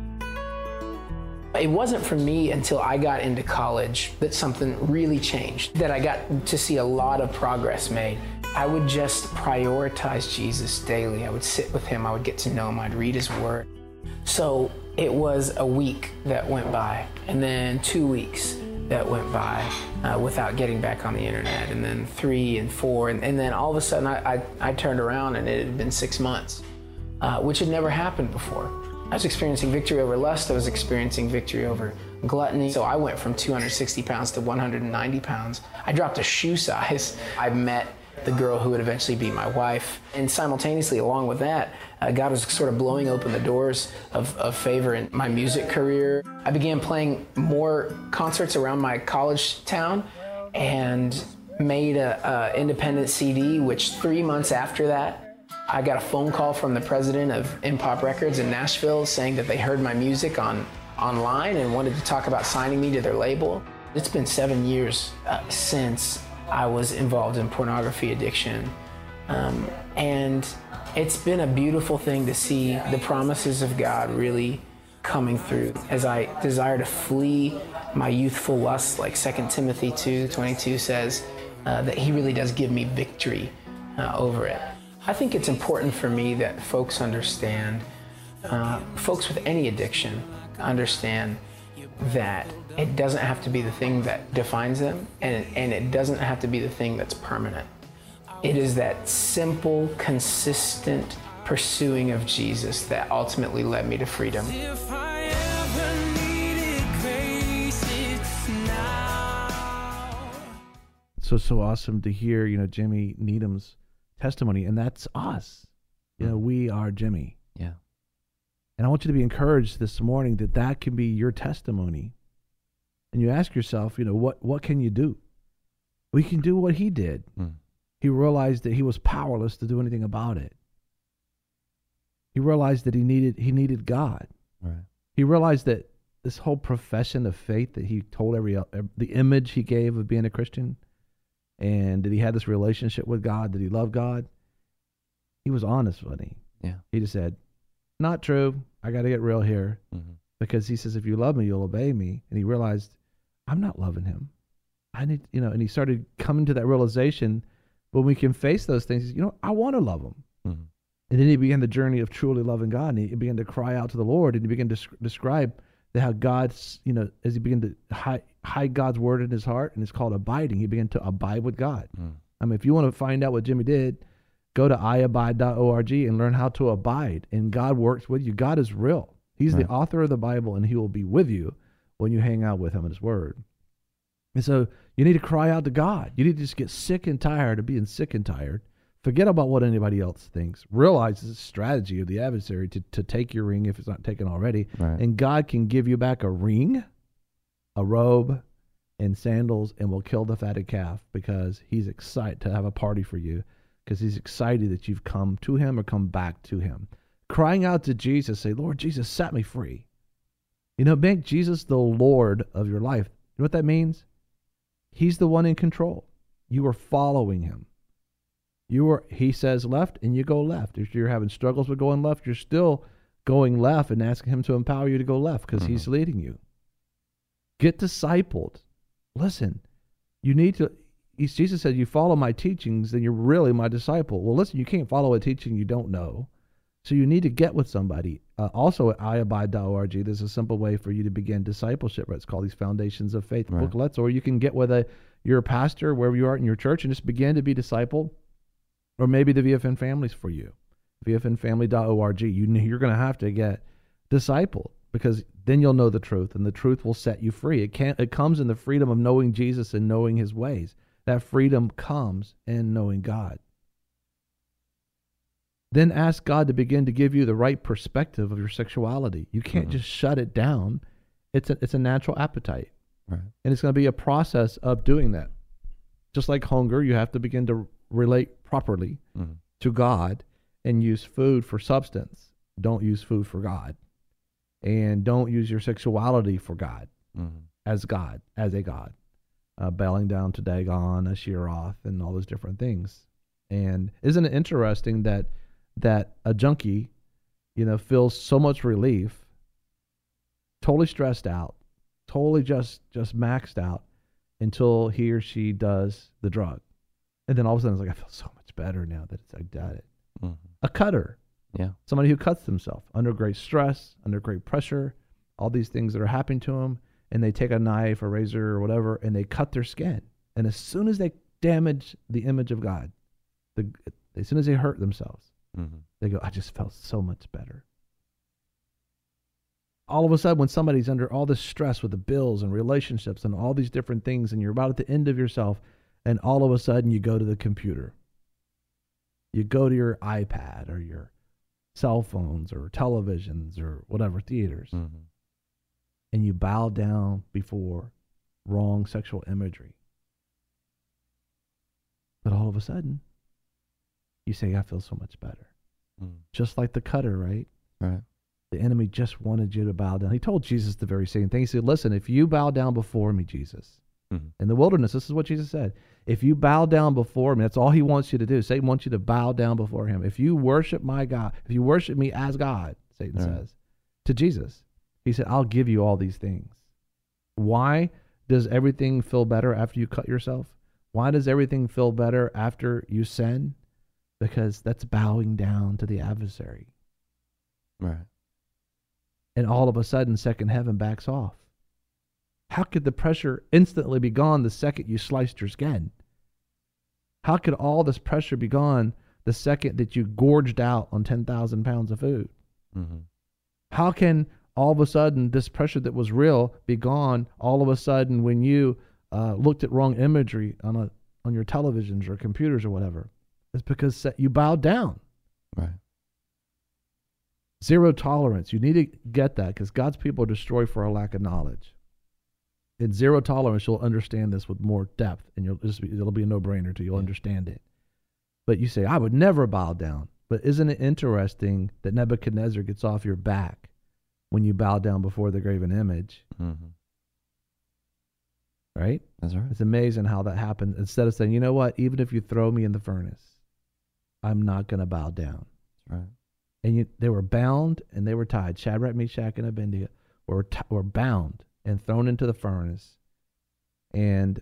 It wasn't for me until I got into college that something really changed, that I got to see a lot of progress made. I would just prioritize Jesus daily. I would sit with him, I would get to know him, I'd read his word. So it was a week that went by, and then two weeks that went by uh, without getting back on the internet, and then three and four, and, and then all of a sudden I, I, I turned around and it had been six months, uh, which had never happened before. I was experiencing victory over lust, I was experiencing victory over gluttony. So I went from two hundred sixty pounds to one hundred ninety pounds. I dropped a shoe size. I met the girl who would eventually be my wife. And simultaneously, along with that, uh, God was sort of blowing open the doors of, of favor in my music career. I began playing more concerts around my college town and made a, a independent C D, which three months after that, I got a phone call from the president of Impop Records in Nashville saying that they heard my music on online and wanted to talk about signing me to their label. It's been seven years uh, since I was involved in pornography addiction. Um, and it's been a beautiful thing to see the promises of God really coming through as I desire to flee my youthful lusts, like Second Timothy two twenty-two says, uh, that he really does give me victory uh, over it. I think it's important for me that folks understand, uh, folks with any addiction understand that it doesn't have to be the thing that defines them, and, and it doesn't have to be the thing that's permanent. It is that simple, consistent pursuing of Jesus that ultimately led me to freedom. If I ever needed grace, it's now. So, so awesome to hear, you know, Jimmy Needham's testimony, and that's us. You know, we are Jimmy. Yeah. And I want you to be encouraged this morning that that can be your testimony. And you ask yourself, you know, what, what can you do? We can do what he did. Mm. He realized that he was powerless to do anything about it. He realized that he needed he needed God. Right. He realized that this whole profession of faith that he told every, the image he gave of being a Christian, and that he had this relationship with God, that he loved God, he was honest, wasn't he? Yeah. He just said, not true. I got to get real here. Mm-hmm. Because he says, if you love me, you'll obey me. And he realized, I'm not loving him. I need, you know, and he started coming to that realization when we can face those things, you know, I want to love him. Mm-hmm. And then he began the journey of truly loving God, and he began to cry out to the Lord, and he began to describe how God's, you know, as he began to hide, hide God's word in his heart, and it's called abiding. He began to abide with God. Mm. I mean, if you want to find out what Jimmy did, go to i abide dot org and learn how to abide, and God works with you. God is real. He's right. The author of the Bible, and he will be with you when you hang out with him in his word. And so you need to cry out to God. You need to just get sick and tired of being sick and tired, Forget about what anybody else thinks. Realize it's a strategy of the adversary to, to take your ring if it's not taken already. Right. And God can give you back a ring, a robe, and sandals, and will kill the fatted calf because he's excited to have a party for you, because he's excited that you've come to him or come back to him. Crying out to Jesus, say, Lord Jesus, set me free. You know, make Jesus the Lord of your life. You know what that means? He's the one in control. You are following him. You are, he says left, and you go left. If you're having struggles with going left, you're still going left and asking him to empower you to go left because mm-hmm. he's leading you. Get discipled. Listen, you need to, Jesus said, you follow my teachings, then you're really my disciple. Well, listen, you can't follow a teaching you don't know. So you need to get with somebody. Uh, also at i abide dot org, there's a simple way for you to begin discipleship. Right? It's called these Foundations of Faith right. booklets, or you can get with a your pastor, wherever you are in your church, and just begin to be discipled. Or maybe the V F N Family's for you. V F N family dot org. You, you're going to have to get discipled, because then you'll know the truth, and the truth will set you free. It can't. It comes in the freedom of knowing Jesus and knowing his ways. That freedom comes in knowing God. Then ask God to begin to give you the right perspective of your sexuality. You can't mm-hmm. just shut it down. It's a, it's a natural appetite. Right. And it's going to be a process of doing that. Just like hunger, you have to begin to relate properly mm-hmm. to God and use food for substance. Don't use food for God. And don't use your sexuality for God, mm-hmm. as God, as a God. Uh, bowing down to Dagon, Asheroth, and all those different things. And isn't it interesting that that a junkie, you know, feels so much relief, totally stressed out, totally just just maxed out, until he or she does the drug. And then all of a sudden it's like, I feel so much better now that it's, I got it. Mm-hmm. A cutter. Yeah. Somebody who cuts themselves under great stress, under great pressure, all these things that are happening to them, and they take a knife or razor or whatever, and they cut their skin. And as soon as they damage the image of God, the, as soon as they hurt themselves, mm-hmm. they go, I just felt so much better. All of a sudden, when somebody's under all this stress with the bills and relationships and all these different things, and you're about at the end of yourself, and all of a sudden you go to the computer. You go to your iPad or your cell phones or televisions or whatever, theaters, mm-hmm. and you bow down before wrong sexual imagery. But all of a sudden, you say, I feel so much better. Mm. Just like the cutter, right? Right. The enemy just wanted you to bow down. He told Jesus the very same thing. He said, listen, if you bow down before me, Jesus, mm-hmm. in the wilderness, this is what Jesus said. If you bow down before me, that's all he wants you to do. Satan wants you to bow down before him. If you worship my God, if you worship me as God, Satan right. says, to Jesus, he said, I'll give you all these things. Why does everything feel better after you cut yourself? Why does everything feel better after you sin? Because that's bowing down to the adversary. Right. And all of a sudden, second heaven backs off. How could the pressure instantly be gone the second you sliced your skin? How could all this pressure be gone the second that you gorged out on ten thousand pounds of food? Mm-hmm. How can all of a sudden this pressure that was real be gone all of a sudden when you uh, looked at wrong imagery on a on your televisions or computers or whatever? It's because you bowed down. Right. Zero tolerance. You need to get that, because God's people are destroyed for a lack of knowledge. In zero tolerance, you'll understand this with more depth, and you'll just be, it'll be a no-brainer to you. You'll understand it. But you say, I would never bow down. But isn't it interesting that Nebuchadnezzar gets off your back when you bow down before the graven image? Mm-hmm. Right? That's right. It's amazing how that happened. Instead of saying, you know what, even if you throw me in the furnace, I'm not going to bow down. That's right. And you, they were bound and they were tied. Shadrach, Meshach, and Abednego were, t- were bound and thrown into the furnace. And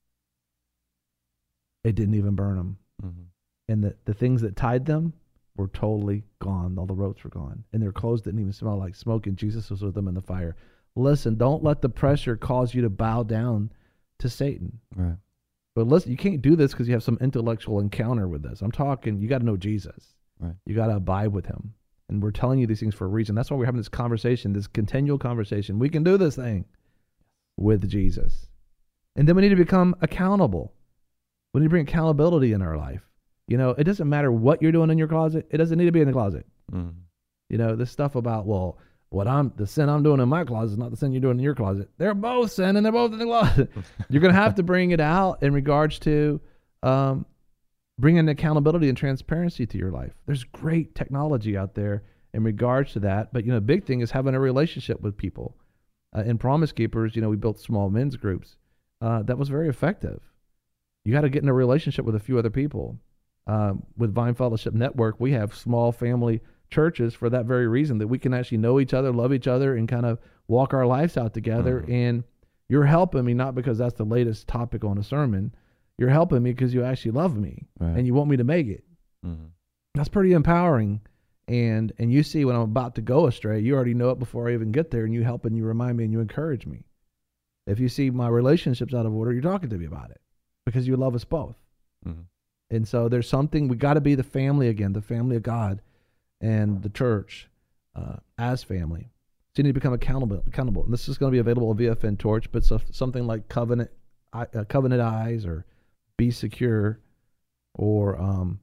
it didn't even burn them. Mm-hmm. And the, the things that tied them were totally gone. All the ropes were gone. And their clothes didn't even smell like smoke. And Jesus was with them in the fire. Listen, don't let the pressure cause you to bow down to Satan. Right. But listen, you can't do this because you have some intellectual encounter with this. I'm talking, you got to know Jesus. Right. You got to abide with him. And we're telling you these things for a reason. That's why we're having this conversation, this continual conversation. We can do this thing with Jesus. And then we need to become accountable. We need to bring accountability in our life. You know, it doesn't matter what you're doing in your closet. It doesn't need to be in the closet. Mm. You know, this stuff about, well, what I'm, the sin I'm doing in my closet is not the sin you're doing in your closet. They're both sin and they're both in the closet. You're going to have to bring it out in regards to um, bringing accountability and transparency to your life. There's great technology out there in regards to that. But, you know, the big thing is having a relationship with people. Uh, in Promise Keepers, you know, we built small men's groups. Uh, that was very effective. You got to get in a relationship with a few other people. Um, with Vine Fellowship Network, we have small family churches for that very reason, that we can actually know each other, love each other, and kind of walk our lives out together. Mm-hmm. And you're helping me not because that's the latest topic on a sermon. You're helping me because you actually love me, right, and you want me to make it. Mm-hmm. That's pretty empowering. And and you see when I'm about to go astray, you already know it before I even get there, and you help and you remind me and you encourage me. If you see my relationships out of order, you're talking to me about it because you love us both. Mm-hmm. And so there's something, we got to be the family again, the family of God and the church uh, as family. So you need to become accountable. accountable. And this is going to be available at V F N Torch, but so, something like Covenant uh, Covenant Eyes or Be Secure or um,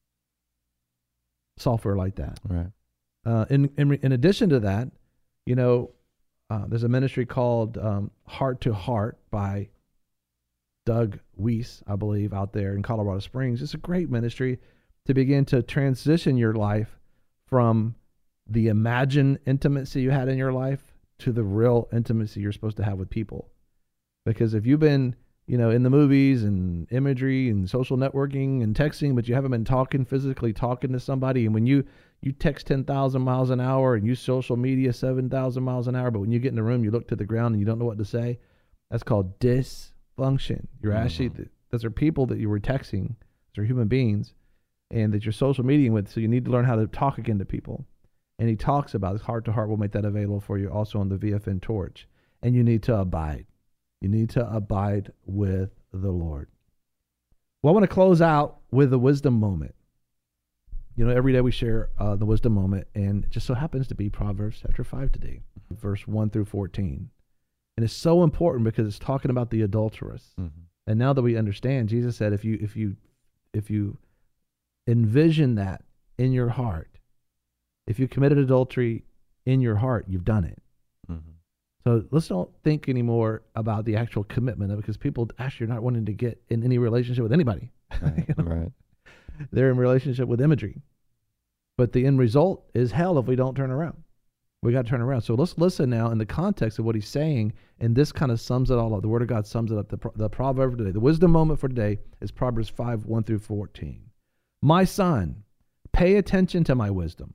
software like that. Right. Uh, in, in in addition to that, you know, uh, there's a ministry called um, Heart to Heart by Doug Weiss, I believe, out there in Colorado Springs. It's a great ministry to begin to transition your life from the imagined intimacy you had in your life to the real intimacy you're supposed to have with people. Because if you've been, you know, in the movies and imagery and social networking and texting, but you haven't been talking, physically talking to somebody, and when you, you text ten thousand miles an hour and use social media seven thousand miles an hour, but when you get in the room, you look to the ground and you don't know what to say, that's called dysfunction. You're mm-hmm. actually, those are people that you were texting, those are human beings, and that you're social mediaing with, so you need to learn how to talk again to people. And he talks about it. Heart to Heart. We'll make that available for you also on the V F N Torch. And you need to abide. You need to abide with the Lord. Well, I want to close out with the wisdom moment. You know, every day we share uh, the wisdom moment, and it just so happens to be Proverbs chapter five today, verse one through fourteen. And it's so important because it's talking about the adulteress. Mm-hmm. And now that we understand, Jesus said, if you if you if you envision that in your heart, if you committed adultery in your heart, you've done it. Mm-hmm. So let's don't think anymore about the actual commitment of it, because people actually are not wanting to get in any relationship with anybody. Right, you know? Right. They're in relationship with imagery. But the end result is hell if we don't turn around. We got to turn around. So let's listen now in the context of what he's saying, and this kind of sums it all up. The Word of God sums it up. The, the proverb today, the wisdom moment for today is Proverbs five, one through fourteen. My son, pay attention to my wisdom.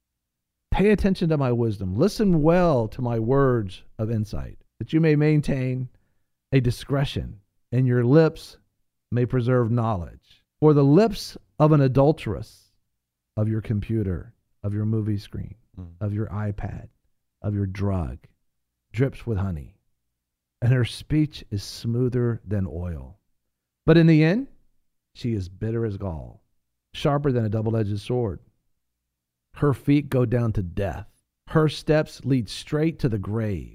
Pay attention to my wisdom. Listen well to my words of insight, that you may maintain a discretion, and your lips may preserve knowledge. For the lips of an adulteress, of your computer, of your movie screen, mm. of your iPad, of your drug, drips with honey, and her speech is smoother than oil. But in the end, she is bitter as gall, sharper than a double-edged sword. Her feet go down to death. Her steps lead straight to the grave.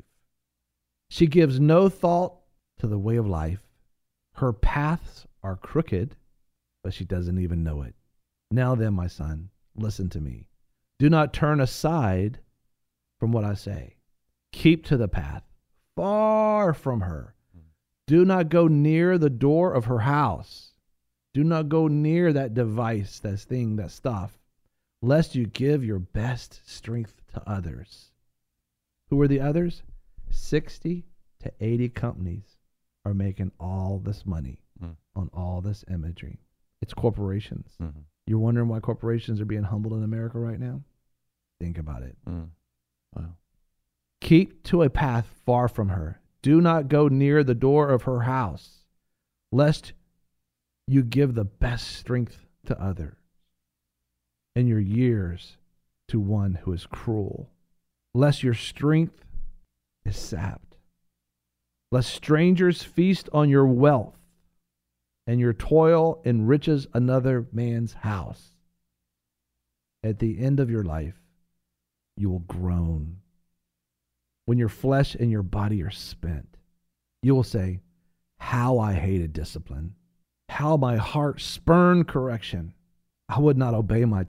She gives no thought to the way of life. Her paths are crooked, but she doesn't even know it. Now then, my son, listen to me. Do not turn aside from what I say. Keep to the path, far from her. Do not go near the door of her house. Do not go near that device, that thing, that stuff, lest you give your best strength to others. Who are the others? sixty to eighty companies are making all this money mm. on all this imagery. It's corporations. Mm-hmm. You're wondering why corporations are being humbled in America right now? Think about it. Mm. Wow. Keep to a path far from her. Do not go near the door of her house, lest you give the best strength to others, and your years to one who is cruel, lest your strength is sapped, lest strangers feast on your wealth, and your toil enriches another man's house. At the end of your life, you will groan. When your flesh and your body are spent, you will say, how I hated discipline. how my heart spurned correction. I would not obey my